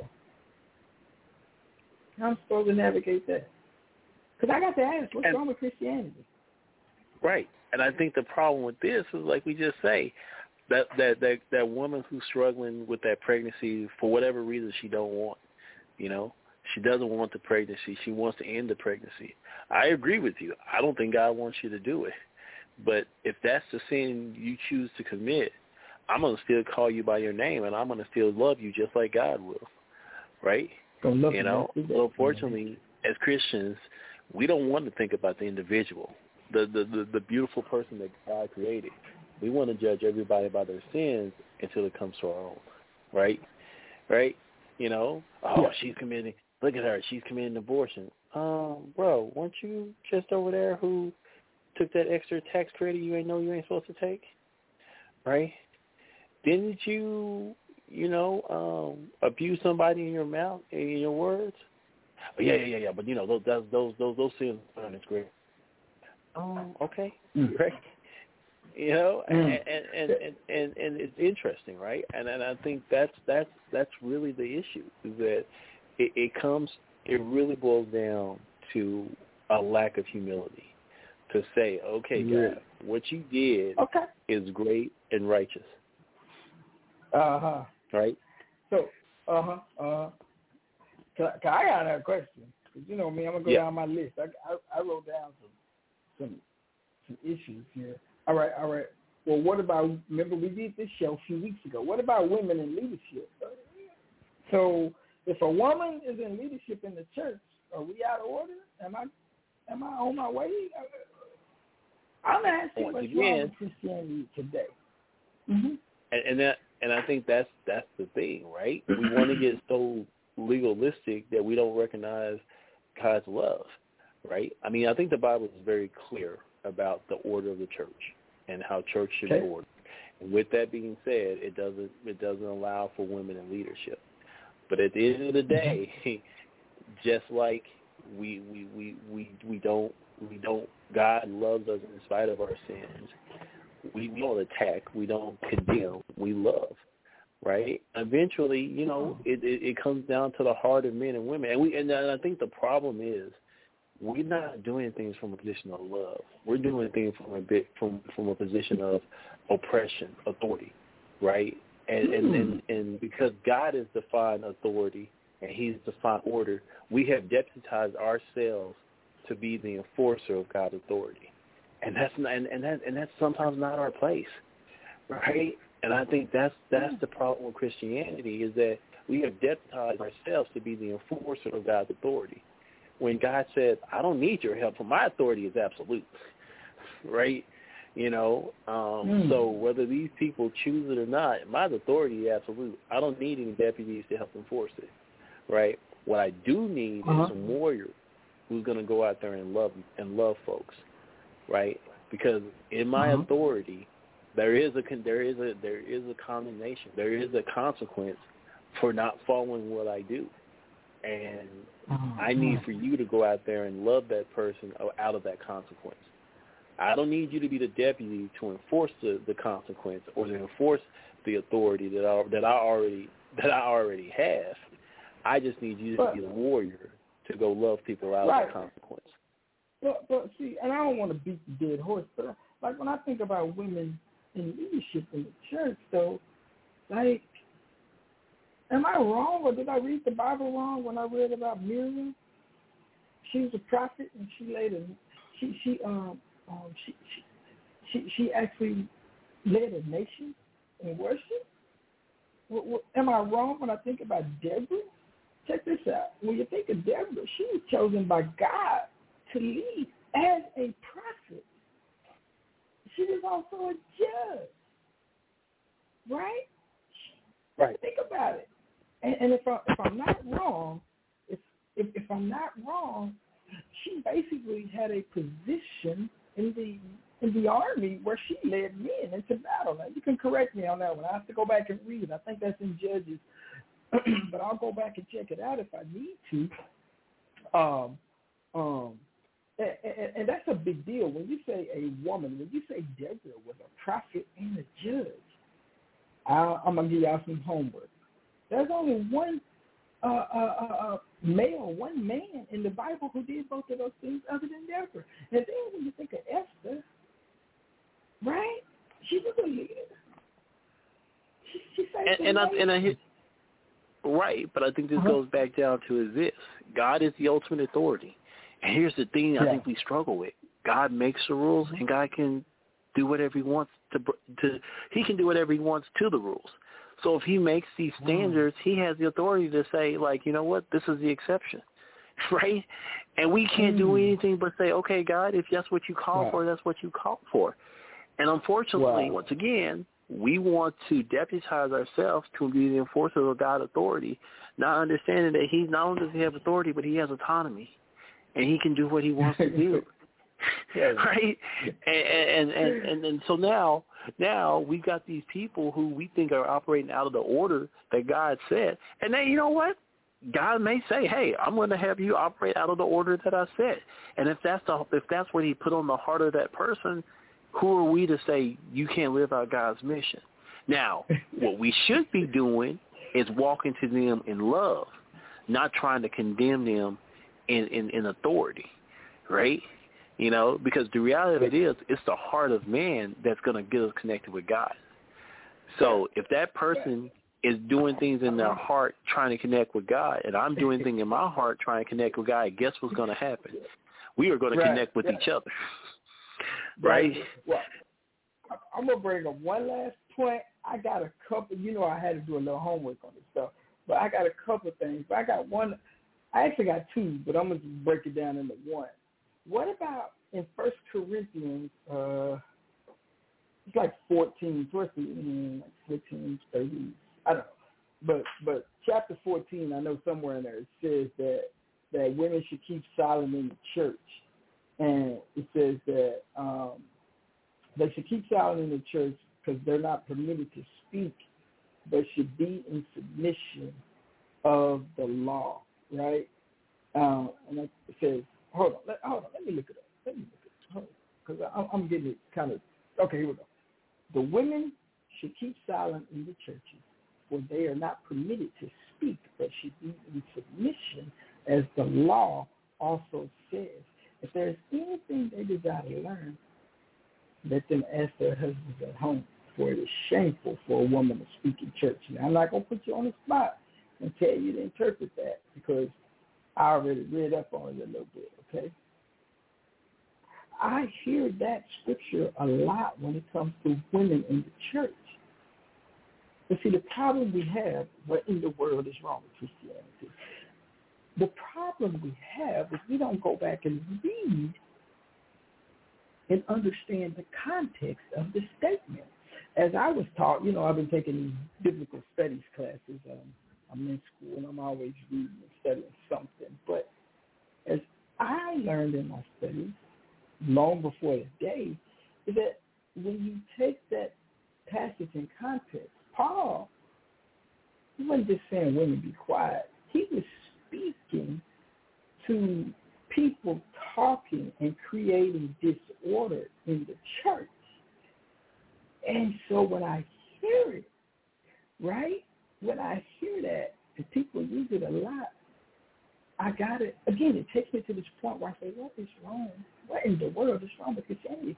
Speaker 3: How am I supposed to navigate that? Because I got to ask, what's
Speaker 4: and,
Speaker 3: wrong with Christianity?
Speaker 4: Right. And I think the problem with this is, like we just say, that that that, that woman who's struggling with that pregnancy for whatever reason she don't want, you know, she doesn't want the pregnancy. She wants to end the pregnancy. I agree with you. I don't think God wants you to do it. But if that's the sin you choose to commit, I'm going to still call you by your name, and I'm going to still love you just like God will, right? You know, so fortunately, as Christians, we don't want to think about the individual, the, the, the, the beautiful person that God created. We want to judge everybody by their sins until it comes to our own, right? Right? You know, oh, yeah. she's committing, look at her, she's committing abortion. Um, bro, weren't you just over there who took that extra tax credit you ain't know you ain't supposed to take? Right? Didn't you, you know, um, abuse somebody in your mouth, in your words? Oh, yeah, yeah, yeah, yeah. But you know, those those those those sins aren't as great. Um, okay,
Speaker 3: mm.
Speaker 4: right. You know,
Speaker 3: mm.
Speaker 4: and, and, and and and it's interesting, right? And and I think that's that's that's really the issue, is that it, it comes, it really boils down to a lack of humility. To say, okay,
Speaker 3: yeah.
Speaker 4: God, what you did
Speaker 3: okay.
Speaker 4: is great and righteous.
Speaker 3: Uh huh.
Speaker 4: Right.
Speaker 3: So, uh huh. Uh huh. I got a question. Cause you know me, I'm gonna go
Speaker 4: yeah.
Speaker 3: down my list. I, I I wrote down some some some issues here. All right, all right. Well, what about? Remember, we did this show a few weeks ago. What about women in leadership? So, if a woman is in leadership in the church, are we out of order? Am I am I on my way? I'm asking what's wrong with Christianity today. Mm-hmm.
Speaker 4: And, and that, and I think that's that's the thing, right? We want to get so legalistic that we don't recognize God's love, right? I mean, I think the Bible is very clear about the order of the church and how church should
Speaker 3: okay.
Speaker 4: be ordered. And with that being said, it doesn't it doesn't allow for women in leadership. But at the end of the day, just like we we, we, we, we don't We don't. God loves us in spite of our sins. We don't attack. We don't condemn. We love, right? Eventually, you know, it, it, it comes down to the heart of men and women. And we and I think the problem is we're not doing things from a position of love. We're doing things from a bit from from a position of oppression, authority, right? And mm. and, and and because God is defined authority and He's defined order, we have deputized ourselves to be the enforcer of God's authority, and that's not, and, and that and that's sometimes not our place, right? And I think that's that's the problem with Christianity, is that we have deputized ourselves to be the enforcer of God's authority, when God says, "I don't need your help, for my authority is absolute," right? You know, um, mm. so whether these people choose it or not, my authority is absolute. I don't need any deputies to help enforce it, right? What I do need uh-huh. is some warriors who's going to go out there and love and love folks, right? Because in my uh-huh. authority, there is a there is a there is a condemnation, there is a consequence for not following what I do, and uh-huh. I need for you to go out there and love that person out of that consequence. I don't need you to be the deputy to enforce the, the consequence or to enforce the authority that I, that I already that I already have. I just need you to but, be the warrior to go love people out right. of the consequence.
Speaker 3: But, but see, and I don't want to beat the dead horse, but like when I think about women in leadership in the church, though, like, am I wrong, or did I read the Bible wrong when I read about Miriam? She was a prophet, and she laid a she she um um she she she, she actually led a nation in worship. What, what, am I wrong when I think about Deborah? Check this out. When you think of Deborah, she was chosen by God to lead as a prophet. She was also a judge, right?
Speaker 4: Right.
Speaker 3: Think about it. And, and if, I, if I'm not wrong, if, if if I'm not wrong, she basically had a position in the in the army where she led men into battle. Now, you can correct me on that one. I have to go back and read it. I think that's in Judges. But I'll go back and check it out if I need to. Um, um, and, and, and that's a big deal. When you say a woman, when you say Deborah was a prophet and a judge, I, I'm going to give y'all some homework. There's only one uh, uh, uh, male, one man in the Bible who did both of those things other than Deborah. And then when you think of Esther, right, she was a leader. She, she
Speaker 4: and, and, I, and I Right, but I think this uh-huh. goes back down to is this. God is the ultimate authority. And here's the thing I yeah. think we struggle with. God makes the rules, and God can do whatever he wants to, to he can do whatever he wants to the rules. So if he makes these standards, he has the authority to say, like, you know what, this is the exception, right? And we can't mm. do anything but say, okay, God, if that's what you call wow. for, that's what you call for. And unfortunately, wow. once again, we want to deputize ourselves to be the enforcer of God's authority, not understanding that he not only does he have authority, but he has autonomy, and he can do what he wants to do, right? And and, and and and so now, now we've got these people who we think are operating out of the order that God said, and then you know what? God may say, "Hey, I'm going to have you operate out of the order that I said," and if that's the if that's what he put on the heart of that person, who are we to say you can't live out God's mission? Now, what we should be doing is walking to them in love, not trying to condemn them in, in, in authority, right? You know, because the reality of it is it's the heart of man that's going to get us connected with God. So if that person is doing things in their heart trying to connect with God, and I'm doing things in my heart trying to connect with God, guess what's going to happen? We are going to right. connect with yeah. each other. Right.
Speaker 3: Well, I'm gonna bring up one last point. I got a couple. You know, I had to do a little homework on this stuff, but I got a couple things. But I got one. I actually got two, but I'm gonna break it down into one. What about in First Corinthians? Uh, it's like fourteen, towards the end, like fourteen, thirty. I don't know, but but chapter fourteen, I know somewhere in there it says that that women should keep silent in the church. And it says that um, they should keep silent in the church because they're not permitted to speak, but should be in submission of the law, right? Um, and it says, hold on, let, hold on, let me look it up. let me look at because I'm, I'm getting it kind of, okay, here we go. The women should keep silent in the churches, for they are not permitted to speak, but should be in submission, as the law also says. If there is anything they desire to learn, let them ask their husbands at home, for it is shameful for a woman to speak in church. Now, I'm not going to put you on the spot and tell you to interpret that, because I already read up on it a little bit, okay? I hear that scripture a lot when it comes to women in the church. But see, the problem we have, what in the world is wrong with Christianity? The problem we have is we don't go back and read and understand the context of the statement. As I was taught, you know, I've been taking biblical studies classes. Um, I'm in school and I'm always reading and studying something. But as I learned in my studies, long before the day, is that when you take that passage in context, Paul, he wasn't just saying women be quiet. He was speaking to people talking and creating disorder in the church. And so when I hear it, right, when I hear that, and people use it a lot, I got it. Again, it takes me to this point where I say, what is wrong? What in the world is wrong with Christianity?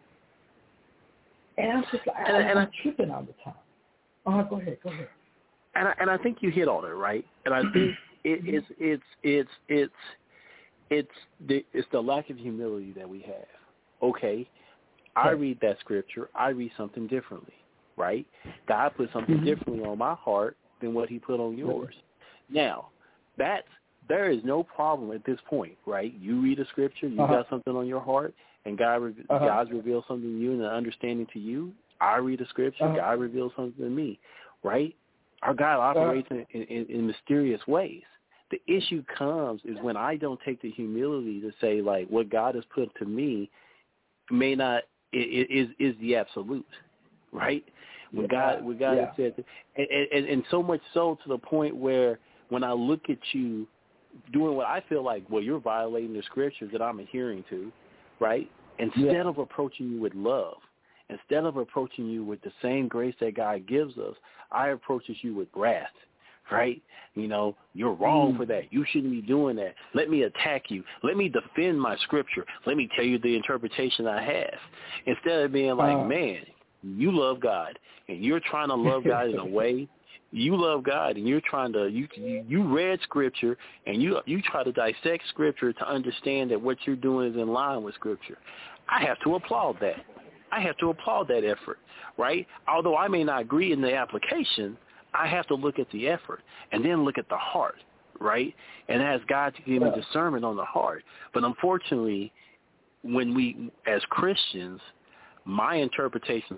Speaker 3: And I'm just like,
Speaker 5: and,
Speaker 3: I'm,
Speaker 5: and
Speaker 3: I'm
Speaker 5: I,
Speaker 3: tripping all the time. Uh, go ahead, go ahead.
Speaker 5: And I, and I think you hit on it, right? And I think it, it's it's it's it's it's the it's the lack of humility that we have. Okay, I read that scripture, I read something differently, right? God put something mm-hmm. differently on my heart than what He put on yours. Mm-hmm. Now, that's there is no problem at this point, right? You read a scripture, you uh-huh. got something on your heart, and God re- uh-huh. God's revealed something to you and an understanding to you. I read a scripture, uh-huh. God reveals something to me, right? Our God operates uh-huh. in, in, in mysterious ways. The issue comes is when I don't take the humility to say, like, what God has put to me may not is is the absolute, right? When yeah. God when God yeah. has said, and, and and so much so to the point where when I look at you doing what I feel like, well, you're violating the scriptures that I'm adhering to, right? Instead yeah. of approaching you with love, instead of approaching you with the same grace that God gives us, I approaches you with wrath, right? You know, you're wrong mm. for that. You shouldn't be doing that. Let me attack you. Let me defend my scripture. Let me tell you the interpretation I have. Instead of being like, uh. man, you love God, and you're trying to love God in a way. You love God, and you're trying to you you, you read scripture, and you you try to dissect scripture to understand that what you're doing is in line with scripture. I have to applaud that. I have to applaud that effort, right? Although I may not agree in the application, I have to look at the effort and then look at the heart, right? And ask God to give me discernment on the heart. But unfortunately, when we, as Christians, my interpretation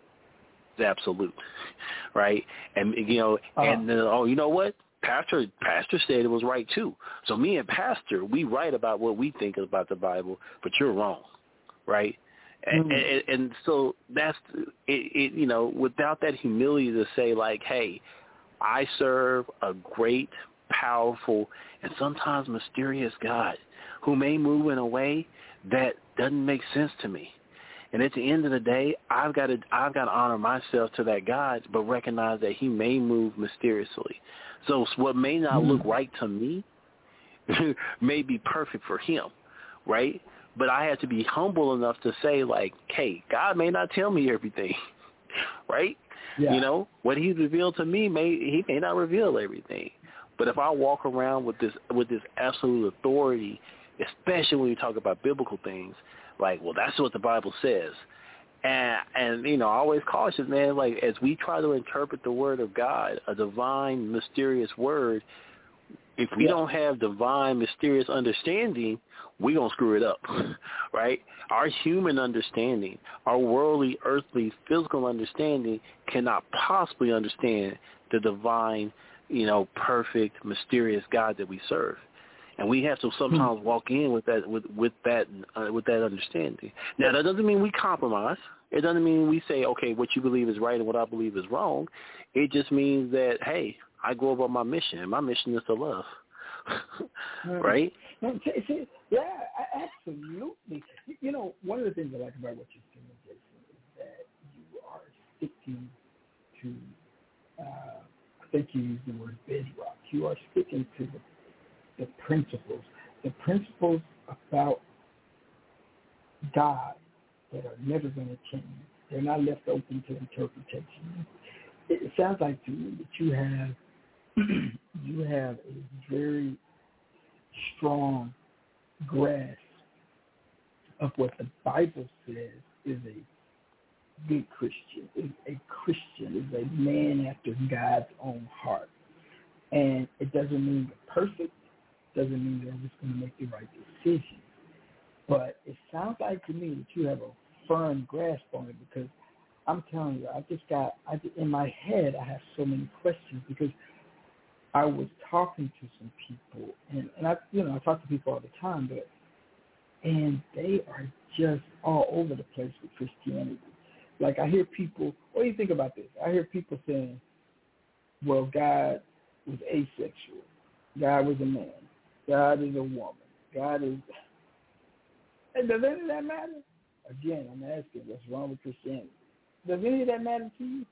Speaker 5: is absolute, right? And, you know, uh-huh. and, uh, oh, you know what? Pastor Pastor said it was right, too. So me and Pastor, we write about what we think about the Bible, but you're wrong, right? Mm-hmm. And, and, and so that's, it, it, you know, without that humility to say, like, hey, I serve a great, powerful, and sometimes mysterious God who may move in a way that doesn't make sense to me. And at the end of the day, I've got to I've got to honor myself to that God, but recognize that He may move mysteriously. So what may not mm-hmm. look right to me may be perfect for Him, right? But I have to be humble enough to say, like, hey, God may not tell me everything, right? Yeah. You know, what He's revealed to me, may He may not reveal everything. But if I walk around with this with this absolute authority, especially when you talk about biblical things, like, well, that's what the Bible says. And, and you know, I always cautious, man, like, as we try to interpret the Word of God, a divine, mysterious word, if we yeah. don't have divine, mysterious understanding, we're going to screw it up, right? Our human understanding, our worldly, earthly, physical understanding cannot possibly understand the divine, you know, perfect, mysterious God that we serve. And we have to sometimes walk in with that with, with that uh, with that understanding. Now, that doesn't mean we compromise. It doesn't mean we say, okay, what you believe is right and what I believe is wrong. It just means that, hey, I go about my mission, and my mission is to love, right?
Speaker 3: See, Yeah, absolutely. You know, one of the things I like about what you're saying, Jason, is that you are sticking to, uh, I think you used the word bedrock. You are sticking to the, the principles, the principles about God that are never going to change. They're not left open to interpretation. It, it sounds like to me that you have you have a very strong grasp of what the Bible says is a good Christian, is a Christian, is a man after God's own heart. And it doesn't mean they're perfect, doesn't mean they're always going to make the right decision. But it sounds like to me that you have a firm grasp on it, because I'm telling you, I just got, I, in my head, I have so many questions, because I was talking to some people, and, and I, you know, I talk to people all the time, but, and they are just all over the place with Christianity. Like, I hear people, what do you think about this? I hear people saying, well, God was asexual. God was a man. God is a woman. God is, and does any of that matter? Again, I'm asking, what's wrong with Christianity? Does any of that matter to you?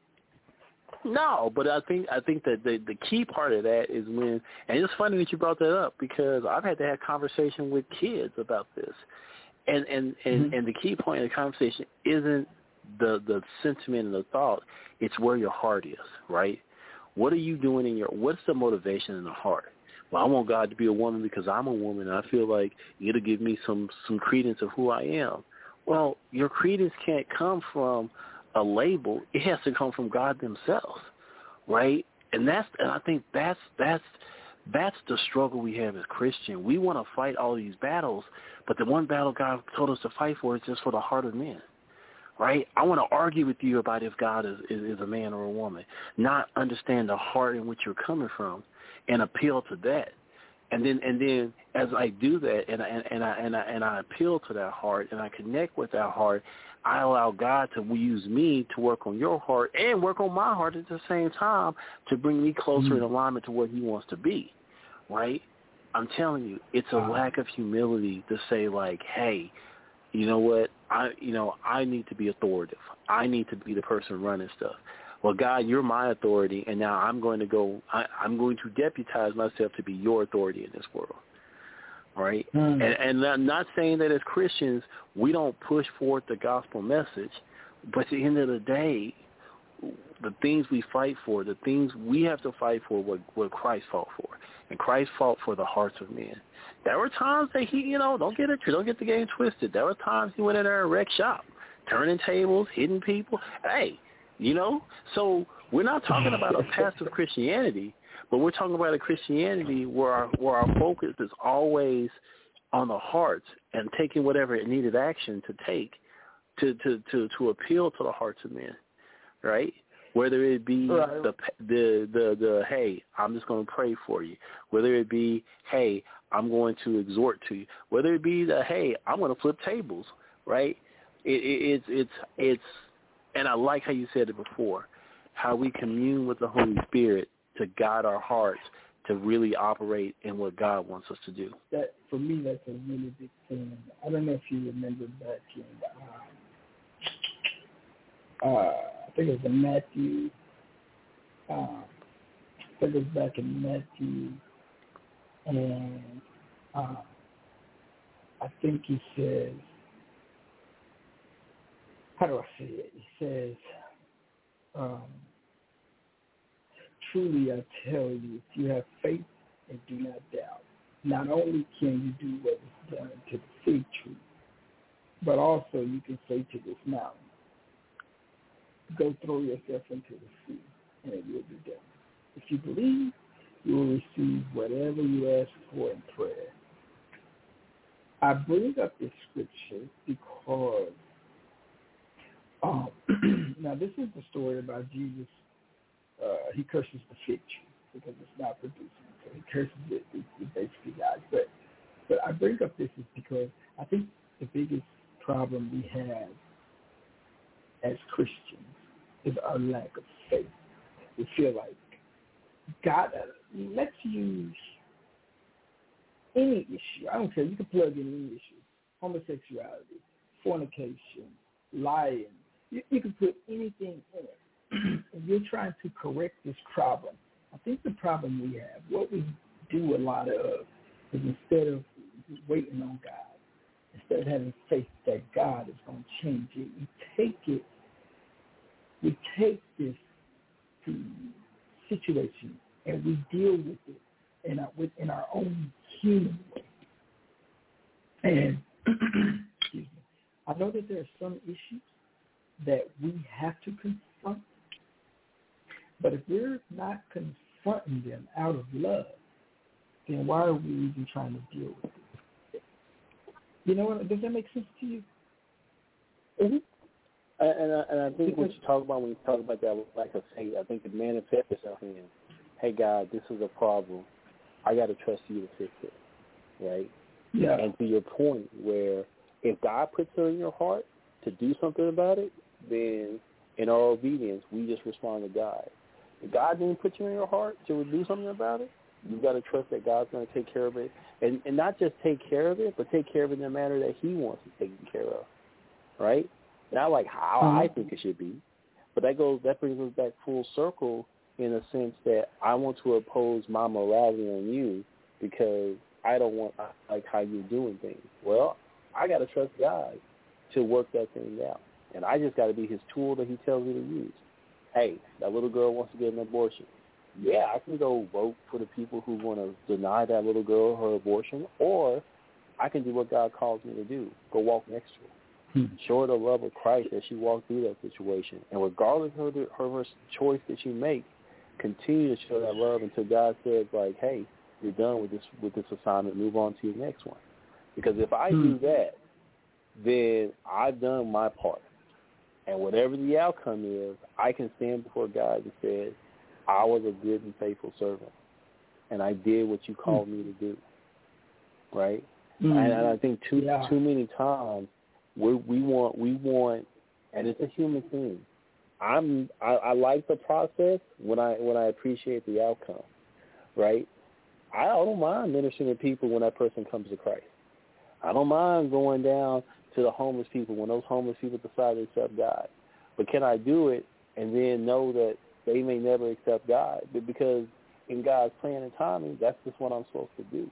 Speaker 5: No, but I think I think that the the key part of that is when, and it's funny that you brought that up, because I've had to have conversation with kids about this, and and and,
Speaker 3: Mm-hmm.
Speaker 5: and the key point of the conversation isn't the the sentiment and the thought; it's where your heart is, right? What are you doing in your? What's the motivation in the heart? Well, I want God to be a woman because I'm a woman, and I feel like it'll give me some some credence of who I am. Well, your credence can't come from a label. It has to come from God themselves, right? And that's, and I think that's that's that's the struggle we have as Christians. We want to fight all these battles, but the one battle God told us to fight for is just for the heart of men, right? I want to argue with you about if God is, is, is a man or a woman, not understand the heart in which you're coming from, and appeal to that. And then, and then, as I do that, and I, and I and I and I appeal to that heart, and I connect with that heart, I allow God to use me to work on your heart and work on my heart at the same time to bring me closer mm-hmm. in alignment to what He wants to be. Right? I'm telling you, it's a lack of humility to say like, hey, you know what? I, you know, I need to be authoritative. I need to be the person running stuff. Well, God, you're my authority, and now I'm going to go, I, I'm going to deputize myself to be your authority in this world, right? Mm. And, and I'm not saying that as Christians we don't push forward the gospel message, but at the end of the day, the things we fight for, the things we have to fight for, what, what Christ fought for, and Christ fought for the hearts of men. There were times that he, you know, don't get it, don't get the game twisted. There were times he went in there and wrecked shop, turning tables, hitting people. Hey. You know, so we're not talking about a passive Christianity, but we're talking about a Christianity where our, where our focus is always on the hearts and taking whatever it needed action to take to, to, to, to appeal to the hearts of men, right? Whether it be right. the, the, the, the, hey, I'm just going to pray for you. Whether it be, hey, I'm going to exhort to you. Whether it be the, hey, I'm going to flip tables, right? It, it, it's, it's, it's, and I like how you said it before, how we commune with the Holy Spirit to guide our hearts to really operate in what God wants us to do.
Speaker 3: That, for me, that's a really big thing. I don't know if you remember back in, um, uh, I think it was in Matthew, uh, I think it was back in Matthew, and uh, I think he says, how do I say it? He says, um, truly I tell you, if you have faith and do not doubt, not only can you do what was done to the fig tree, but also you can say to this mountain, go throw yourself into the sea, and it will be done. If you believe, you will receive whatever you ask for in prayer. I bring up this scripture because Um, now, this is the story about Jesus. Uh, he curses the fig tree because it's not producing. So he curses it. He, he basically dies. But, but I bring up this is because I think the biggest problem we have as Christians is our lack of faith. We feel like, God, let's use, any issue. I don't care. You can plug in any issue. Homosexuality, fornication, lying. You, you can put anything in it. And you're trying to correct this problem. I think the problem we have, what we do a lot of, is instead of waiting on God, instead of having faith that God is going to change it, we take it, we take this situation and we deal with it in our, in our own human way. And excuse me, I know that there are some issues that we have to confront, but if we're not confronting them out of love, then why are we even trying to deal with it? You know what? Does that make sense to you?
Speaker 5: Mm-hmm. And, I, and I think what you talk about when you talk about that lack of faith, I think it manifests itself in, hey, God, this is a problem. I got to trust you to fix it, right?
Speaker 3: Yeah.
Speaker 5: And to your point where if God puts it in your heart to do something about it, then in our obedience, we just respond to God. If God didn't put you in your heart to do something about it, you've got to trust that God's going to take care of it. And, and not just take care of it, but take care of it in the manner that he wants it taken care of, right? Not like how
Speaker 3: uh-huh.
Speaker 5: I think it should be. But that goes, that brings us back full circle in a sense that I want to oppose my morality on you because I don't want like how you're doing things. Well, I got to trust God to work that thing out. And I just got to be his tool that he tells me to use. Hey, that little girl wants to get an abortion. Yeah, I can go vote for the people who want to deny that little girl her abortion, or I can do what God calls me to do, go walk next to her. Hmm. Show her the love of Christ as she walked through that situation. And regardless of her, her choice that she makes, continue to show that love until God says, like, hey, you're done with this with this assignment, move on to your next one. Because if I hmm. do that, then I've done my part. And whatever the outcome is, I can stand before God and say, I was a good and faithful servant, and I did what you called mm. me to do, right? Mm. And, and I think too yeah. too many times we we want we want, and it's a human thing. I'm I, I like the process when I when I appreciate the outcome, right? I don't mind ministering to people when that person comes to Christ. I don't mind going down to the homeless people when those homeless people decide to accept God. But can I do it and then know that they may never accept God? But because in God's plan and timing, that's just what I'm supposed to do,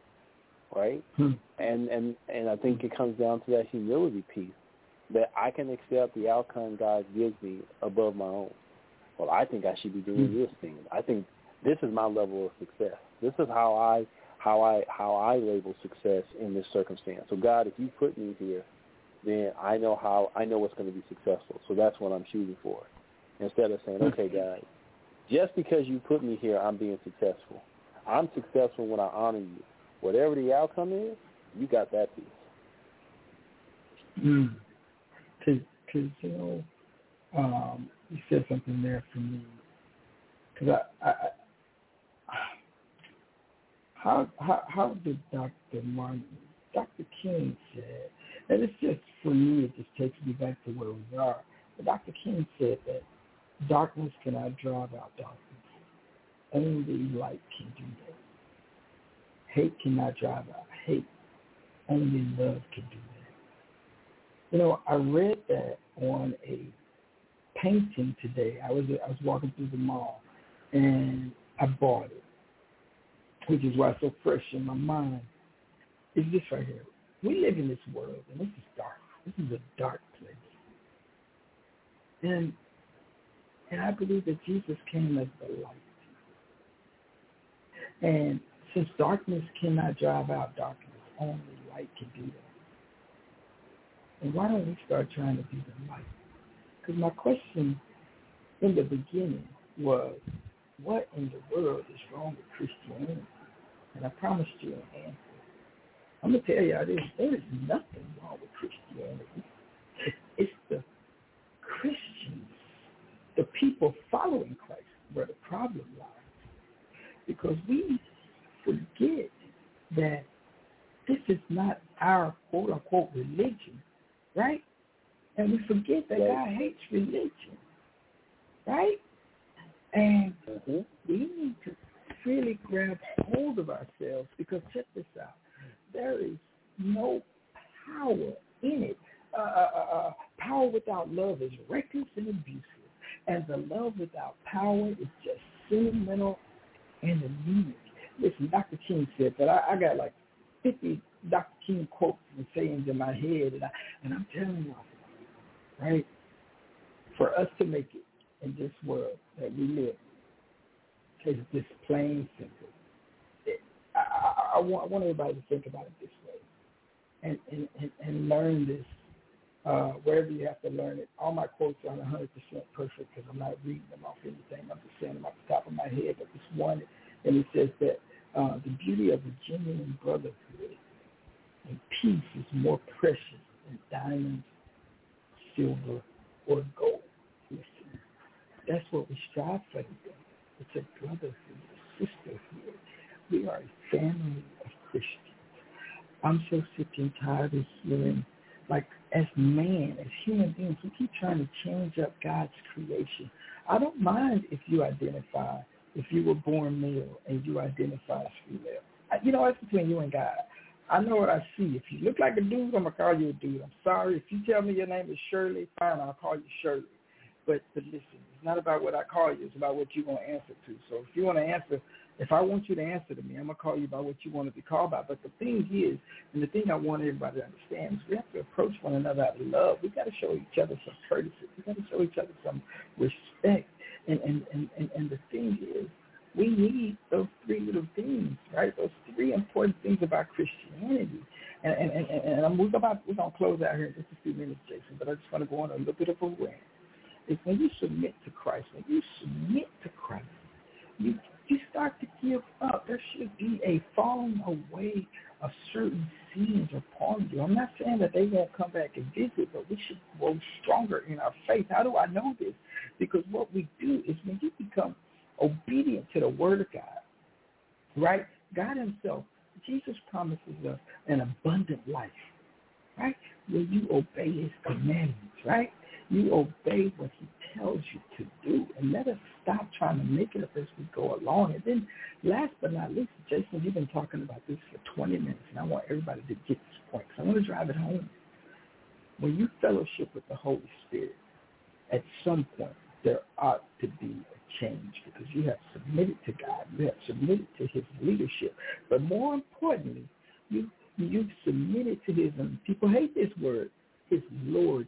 Speaker 5: right? Hmm. And, and, and I think it comes down to that humility piece, that I can accept the outcome God gives me above my own. Well, I think I should be doing hmm. this thing. I think this is my level of success. This is how I how I how I label success in this circumstance. So God, if you put me here, then I know how I know what's going to be successful. So that's what I'm shooting for. Instead of saying, okay, God, just because you put me here, I'm being successful. I'm successful when I honor you. Whatever the outcome is, you got that piece.
Speaker 3: Mm. Cause, cause you know, um, you said something there for me. Because I, I, I How, how how did Doctor Martin, Doctor King said, and it's just, for me, it just takes me back to where we are. But Doctor King said that darkness cannot drive out darkness. Only light can do that. Hate cannot drive out hate. Only love can do that. You know, I read that on a painting today. I was I was walking through the mall, and I bought it, which is why it's so fresh in my mind. It's this right here. We live in this world, and this is dark. This is a dark place. And and I believe that Jesus came as the light. And since darkness cannot drive out darkness, only light can do that. And why don't we start trying to be the light? Because my question in the beginning was, what in the world is wrong with Christianity? And I promised you an answer. I'm going to tell y'all this. There is nothing wrong with Christianity. It's the Christians, the people following Christ, where the problem lies. Because we forget that this is not our quote-unquote religion, right? And we forget that God hates religion, right? And mm-hmm. we need to really grab hold of ourselves, because check this out, there is no power in it. Uh, uh, uh, power without love is reckless and abusive, and the love without power is just sentimental and anemic. Listen, Doctor King said that. I, I got like fifty Doctor King quotes and sayings in my head, and, I, and I'm telling you, right, for us to make it in this world that we live in, it's just plain simple. It, I, I, I, want, I want everybody to think about it this way and, and, and, and learn this uh, wherever you have to learn it. All my quotes aren't one hundred percent perfect because I'm not reading them off anything. I'm just saying them off the top of my head. But this one, and it says that uh, the beauty of a genuine brotherhood and peace is more precious than diamonds, silver, or gold. Listen, that's what we strive for today. It's a brotherhood, a sisterhood. We are a family of Christians. I'm so sick and tired of hearing, like, as man, as human beings, we keep trying to change up God's creation. I don't mind if you identify, if you were born male and you identify as female. I, you know, that's between you and God. I know what I see. If you look like a dude, I'm going to call you a dude. I'm sorry. If you tell me your name is Shirley, fine, I'll call you Shirley. But, but listen, it's not about what I call you. It's about what you're going to answer to. So if you want to answer, if I want you to answer to me, I'm going to call you by what you want to be called by. But the thing is, and the thing I want everybody to understand is we have to approach one another out of love. We got to show each other some courtesy. We got to show each other some respect. And, and, and, and, and the thing is, we need those three little things, right? Those three important things about Christianity. And, and, and, and I'm, we're about we're going to close out here in just a few minutes, Jason, but I just want to go on a little bit of a rant. It's when you submit to Christ, when you submit to Christ, you you start to give up. There should be a falling away of certain sins upon you. I'm not saying that they won't come back and visit, but we should grow stronger in our faith. How do I know this? Because what we do is when you become obedient to the word of God, right? God himself, Jesus promises us an abundant life, right? When you obey his commandments, right? You obey what he tells you to do, and let us stop trying to make it up as we go along. And then last but not least, Jason, you've been talking about this for twenty minutes, and I want everybody to get this point, because I want to drive it home. When you fellowship with the Holy Spirit, at some point, there ought to be a change, because you have submitted to God. You have submitted to his leadership. But more importantly, you, you've submitted to his, and people hate this word, his lordship.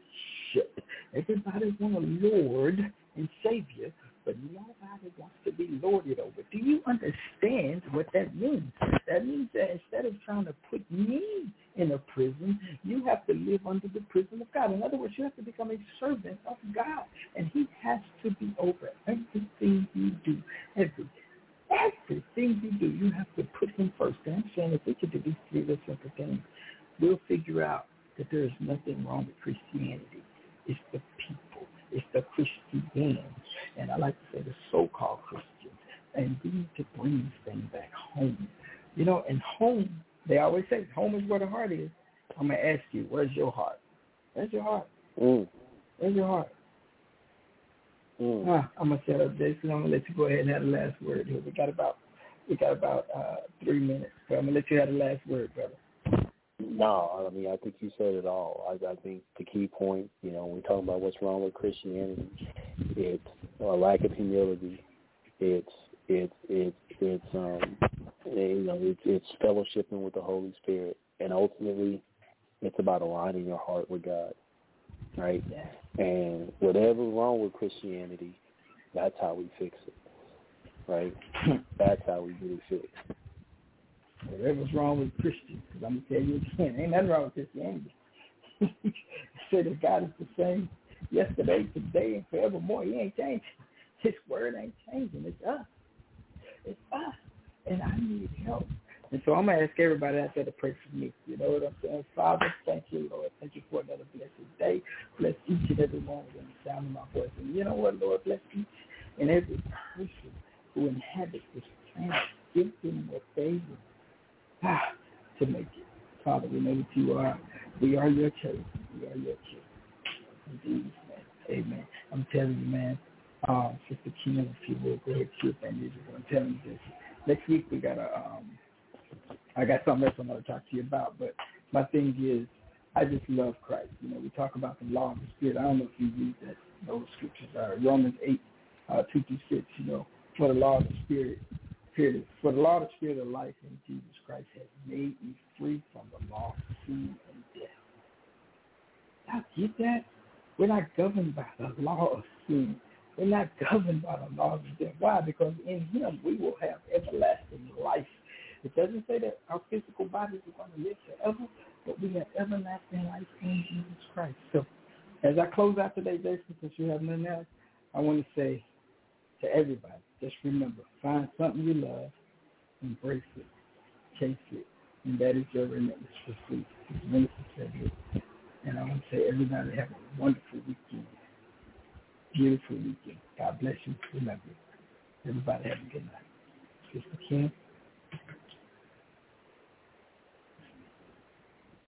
Speaker 3: Everybody wants a Lord and Savior, but nobody wants to be lorded over. Do you understand what that means? That means that instead of trying to put me in a prison, you have to live under the prison of God. In other words, you have to become a servant of God, and he has to be over everything you do. Every, everything you do, you have to put him first. And I'm saying if we could do these three little simple things, we'll figure out that there is nothing wrong with Christianity. It's the people. It's the Christians. And I like to say the so-called Christians. And we need to bring this thing back home. You know, and home, they always say, home is where the heart is. I'm going to ask you, where's your heart? Where's your heart?
Speaker 5: Mm.
Speaker 3: Where's your heart? Mm. Ah, I'm going to set up, Jason. I'm going to let you go ahead and have the last word here. We got about, we got about uh, three minutes. So I'm going to let you have the last word, brother.
Speaker 5: No, I mean, I think you said it all. I, I think the key point, you know, when we talk about what's wrong with Christianity, it's a lack of humility. It's it's it's it's um you know it's it's fellowshipping with the Holy Spirit, and ultimately, it's about aligning your heart with God, right? And whatever's wrong with Christianity, that's how we fix it, right? That's how we get it fixed.
Speaker 3: Whatever's wrong with Christians, because I'm going to tell you again, ain't nothing wrong with Christianity. Say that God is the same yesterday, today, and forevermore. He ain't changing. His word ain't changing. It's us. It's us. And I need help. And so I'm going to ask everybody out there to pray for me. You know what I'm saying? Father, thank you, Lord. Thank you for another blessed day. Bless each and every one within the sound of my voice. And you know what, Lord? Bless each and every person who inhabits this planet. Give them what they need. Ah, to make it. Father, we know that you are. We are your children. We are your children. In Jesus' name. Amen. I'm telling you, man, uh, Sister Kim, if you will, go ahead and shoot that music. I'm telling you this. next week we got a, um, I got something else I want to talk to you about, but my thing is, I just love Christ. You know, we talk about the law of the Spirit. I don't know if you read that, those scriptures are Romans eight, uh, two through six, you know, for the law of the Spirit, period. For the law of the Spirit of life in Jesus Christ has made me free from the law of sin and death. Y'all get that? We're not governed by the law of sin. We're not governed by the law of death. Why? Because in him we will have everlasting life. It doesn't say that our physical bodies are going to live forever, but we have everlasting life in Jesus Christ. So as I close out today, Jason, since you have nothing else, I want to say to everybody, just remember, find something you love, embrace it, chase it, and that is your remittance for free. It's Minister Cedric. And I want to say everybody have a wonderful weekend. Beautiful weekend. God bless you. Remember, everybody have a good night. Sister Kim.